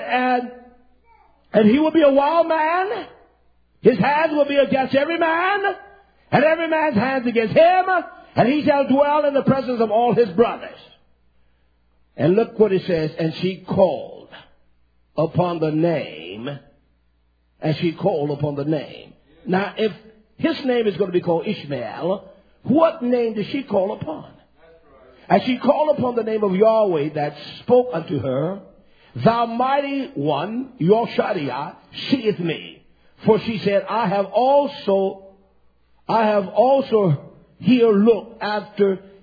and he will be a wild man. His hands will be against every man, and every man's hands against him, and he shall dwell in the presence of all his brothers. And look what it says, and she called upon the name, and she called upon the name. Now, if his name is going to be called Ishmael, what name did she call upon? And she called upon the name of Yahweh that spoke unto her, thou mighty one, Yoshadia, seeth me. For she said, I have also here looked after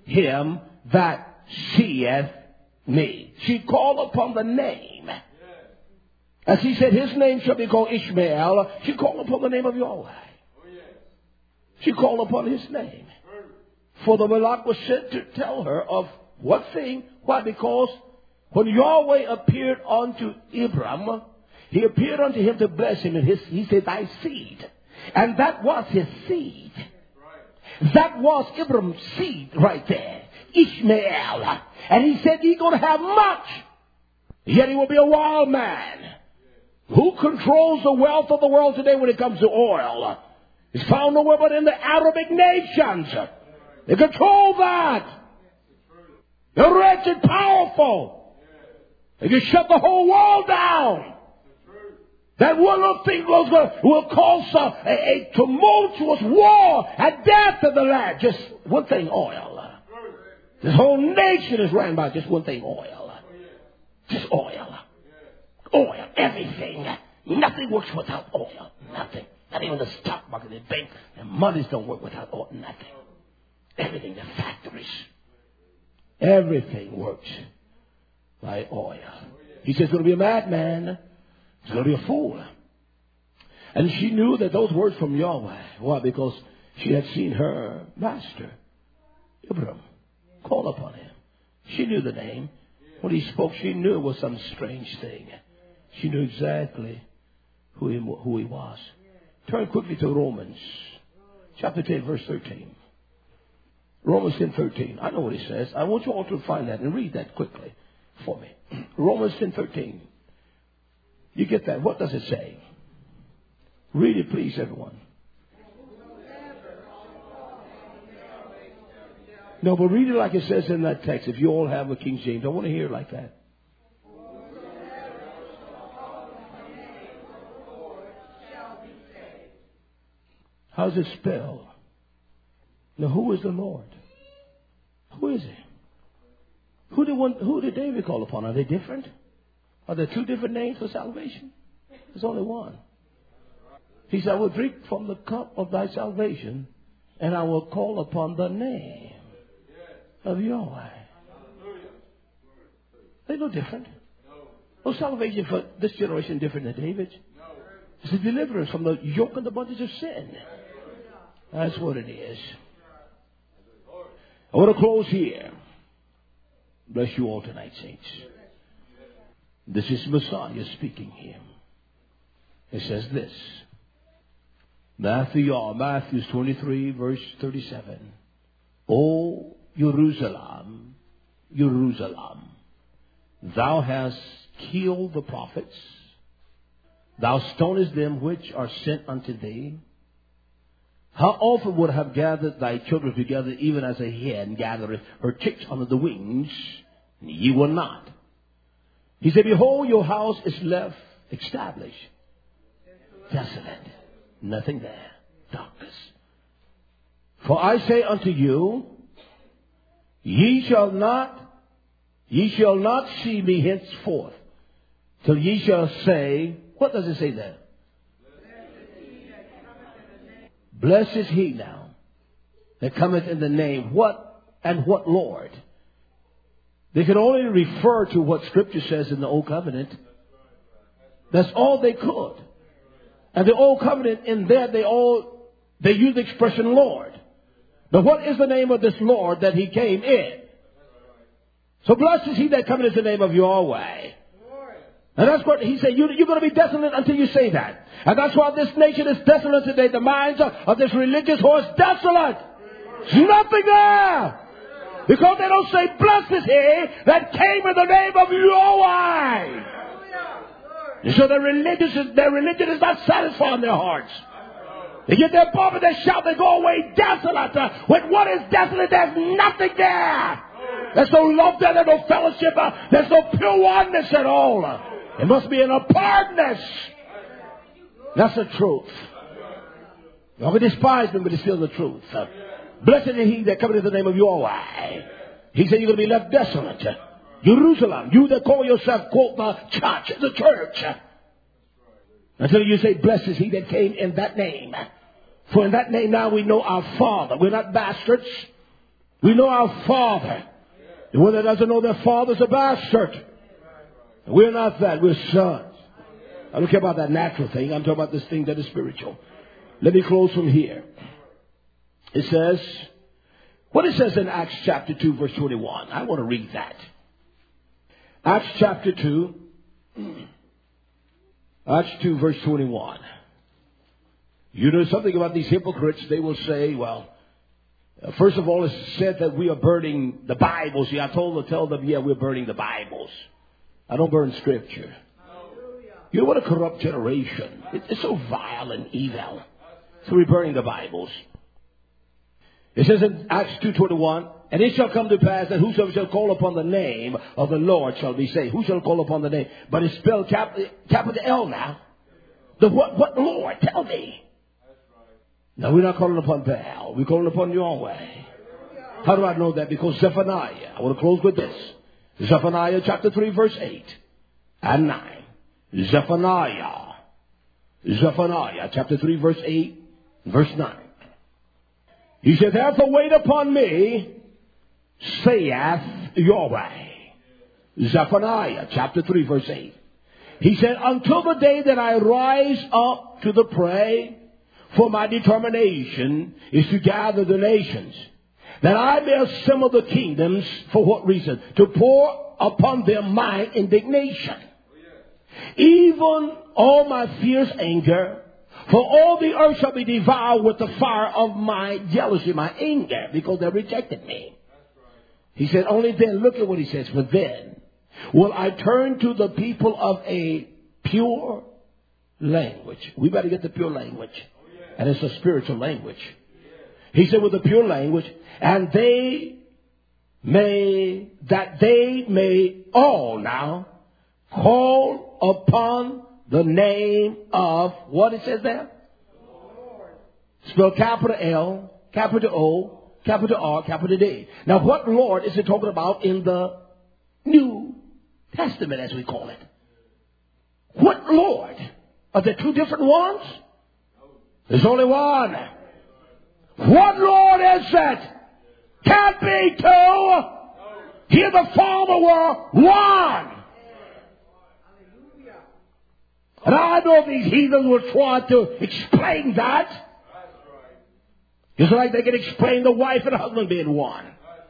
him that seeth me. She called upon the name. As he said, his name shall be called Ishmael. She called upon the name of Yahweh. She called upon his name. For the Malach was sent to tell her of what thing? Why? Because when Yahweh appeared unto Abram, he appeared unto him to bless him, and he said, thy seed. And that was his seed. That was Abram's seed right there. Ishmael. And he said, he's going to have much. Yet he will be a wild man. Who controls the wealth of the world today when it comes to oil? It's found nowhere but in the Arabic nations. They control that. They're rich and powerful. They can shut the whole world down. That one little thing will cause a tumultuous war and death in the land. Just one thing, oil. This whole nation is ran by just one thing, oil. Just oil. Oil, everything. Nothing works without oil. Nothing. Not even the stock market, the bank, and monies don't work without oil. Nothing. Everything, the factories. Everything works by oil. He says it's going to be a madman. It's going to be a fool. And she knew that those words from Yahweh. Why? Because she had seen her master, Abram, call upon him. She knew the name. When he spoke, she knew it was some strange thing. She knew exactly who he was. Turn quickly to Romans chapter 10, verse 13. Romans 10:13. I know what it says. I want you all to find that and read that quickly for me. Romans 10:13. You get that? What does it say? Read it, please, everyone. No, but read it like it says in that text. If you all have a King James, I want to hear it like that. How's it spelled? Now, who is the Lord? Who is he? Who did David call upon? Are they different? Are there two different names for salvation? There's only one. He said, I will drink from the cup of thy salvation, and I will call upon the name of Yahweh. They're no different. No salvation for this generation different than David's. It's a deliverance from the yoke and the bondage of sin. That's what it is. I want to close here. Bless you all tonight, saints. This is Messiah speaking here. It says this. Matthew 23, verse 37. O Jerusalem, Jerusalem, thou hast killed the prophets. Thou stonest them which are sent unto thee. How often would I have gathered thy children together, even as a hen gathereth her chicks under the wings, and ye will not. He said, behold, your house is left established, desolate, nothing there, darkness. For I say unto you, ye shall not see me henceforth, till ye shall say, what does it say there? Blessed is he now that cometh in the name. What and what Lord? They could only refer to what Scripture says in the Old Covenant. That's all they could. And the Old Covenant, in there, they use the expression Lord. Now, what is the name of this Lord that he came in? So blessed is he that cometh in the name of Yahweh. And that's what he said. You're going to be desolate until you say that. And that's why this nation is desolate today. The minds of this religious horse desolate. There's nothing there. Because they don't say, blessed is he that came in the name of Yahweh. And so their religion is not satisfying their hearts. They get their bump and they shout, they go away desolate. When what is desolate, there's nothing there. There's no love there, there's no fellowship, there's no pure oneness at all. It must be an apartness. That's the truth. Now we despise them, but it's still the truth. Blessed is he that cometh in the name of Yahweh. He said you're going to be left desolate. Jerusalem, you that call yourself, quote, the church. Until you say, blessed is he that came in that name. For in that name now we know our Father. We're not bastards. We know our Father. The one that doesn't know their father's a bastard. We're not that. We're sons. I don't care about that natural thing. I'm talking about this thing that is spiritual. Let me close from here. It says, what it says in Acts chapter 2, verse 21. I want to read that. Acts chapter 2. Acts 2, verse 21. You know something about these hypocrites. They will say, well, first of all, it's said that we are burning the Bibles. Yeah, I tell them, yeah, we're burning the Bibles. I don't burn Scripture. You know what a corrupt generation. It's so vile and evil. So we're burning the Bibles. It says in Acts 2:21, and it shall come to pass that whosoever shall call upon the name of the Lord shall be saved. Who shall call upon the name? But it's spelled capital L now. The what Lord? Tell me. No, we're not calling upon Baal. We're calling upon Yahweh. How do I know that? Because Zephaniah. I want to close with this. Zephaniah chapter 3 verse 8 and 9. Zephaniah chapter 3 verse 8 verse 9. He said, therefore wait upon me, saith Yahweh. Zephaniah chapter 3 verse 8. He said, until the day that I rise up to the prey, for my determination is to gather the nations, that I may assemble the kingdoms. For what reason? To pour upon them my indignation, even all my fierce anger. For all the earth shall be devoured with the fire of my jealousy, my anger, because they rejected me. He said, only then, look at what he says, for then will I turn to the people of a pure language. We better get the pure language. And it's a spiritual language. He said, with a pure language, and they may all now call upon the name of, what it says there? Spell capital L, capital O, capital R, capital D. Now what Lord is it talking about in the New Testament, as we call it? What Lord? Are there two different ones? There's only one. What Lord is it? Can't be two. Here the Father were one. And I know these heathens will try to explain that. Just like they can explain the wife and husband being one.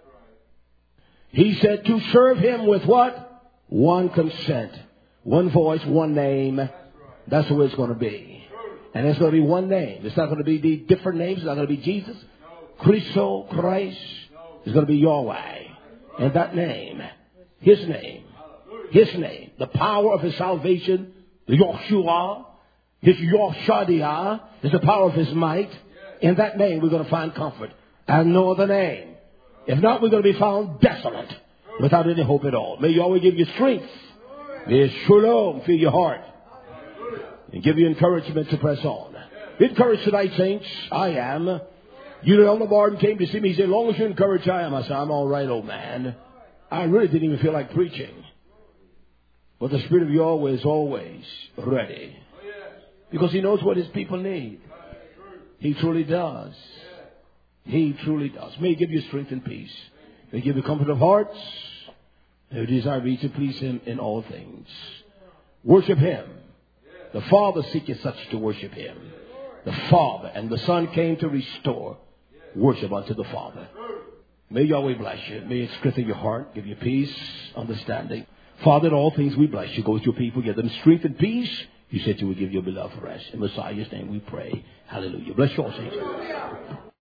He said to serve him with what? One consent. One voice, one name. That's the way it's going to be. And it's going to be one name. It's not going to be the different names. It's not going to be Jesus, Christo, Christ. It's going to be Yahweh. And that name, His name, the power of His salvation, the Yoshua, His Yoshadiah, is the power of His might. In that name, we're going to find comfort. And no other name. If not, we're going to be found desolate without any hope at all. May Yahweh give you strength. May His shalom fill your heart. And give you encouragement to press on. Be encouraged tonight, saints. I am. You know, Elder Martin came to see me. He said, as long as you're encouraged, I am. I said, I'm all right, old man. I really didn't even feel like preaching. But the Spirit of Yahweh is always ready. Because He knows what His people need. He truly does. He truly does. May He give you strength and peace. May He give you comfort of hearts. May He desire be to please Him in all things. Worship Him. The Father seeketh such to worship Him. The Father and the Son came to restore worship unto the Father. May Yahweh bless you. May it strengthen your heart, give you peace, understanding. Father, in all things we bless you. Go with your people, give them strength and peace. You said you would give your beloved rest. In Messiah's name we pray. Hallelujah. Bless you all, saints.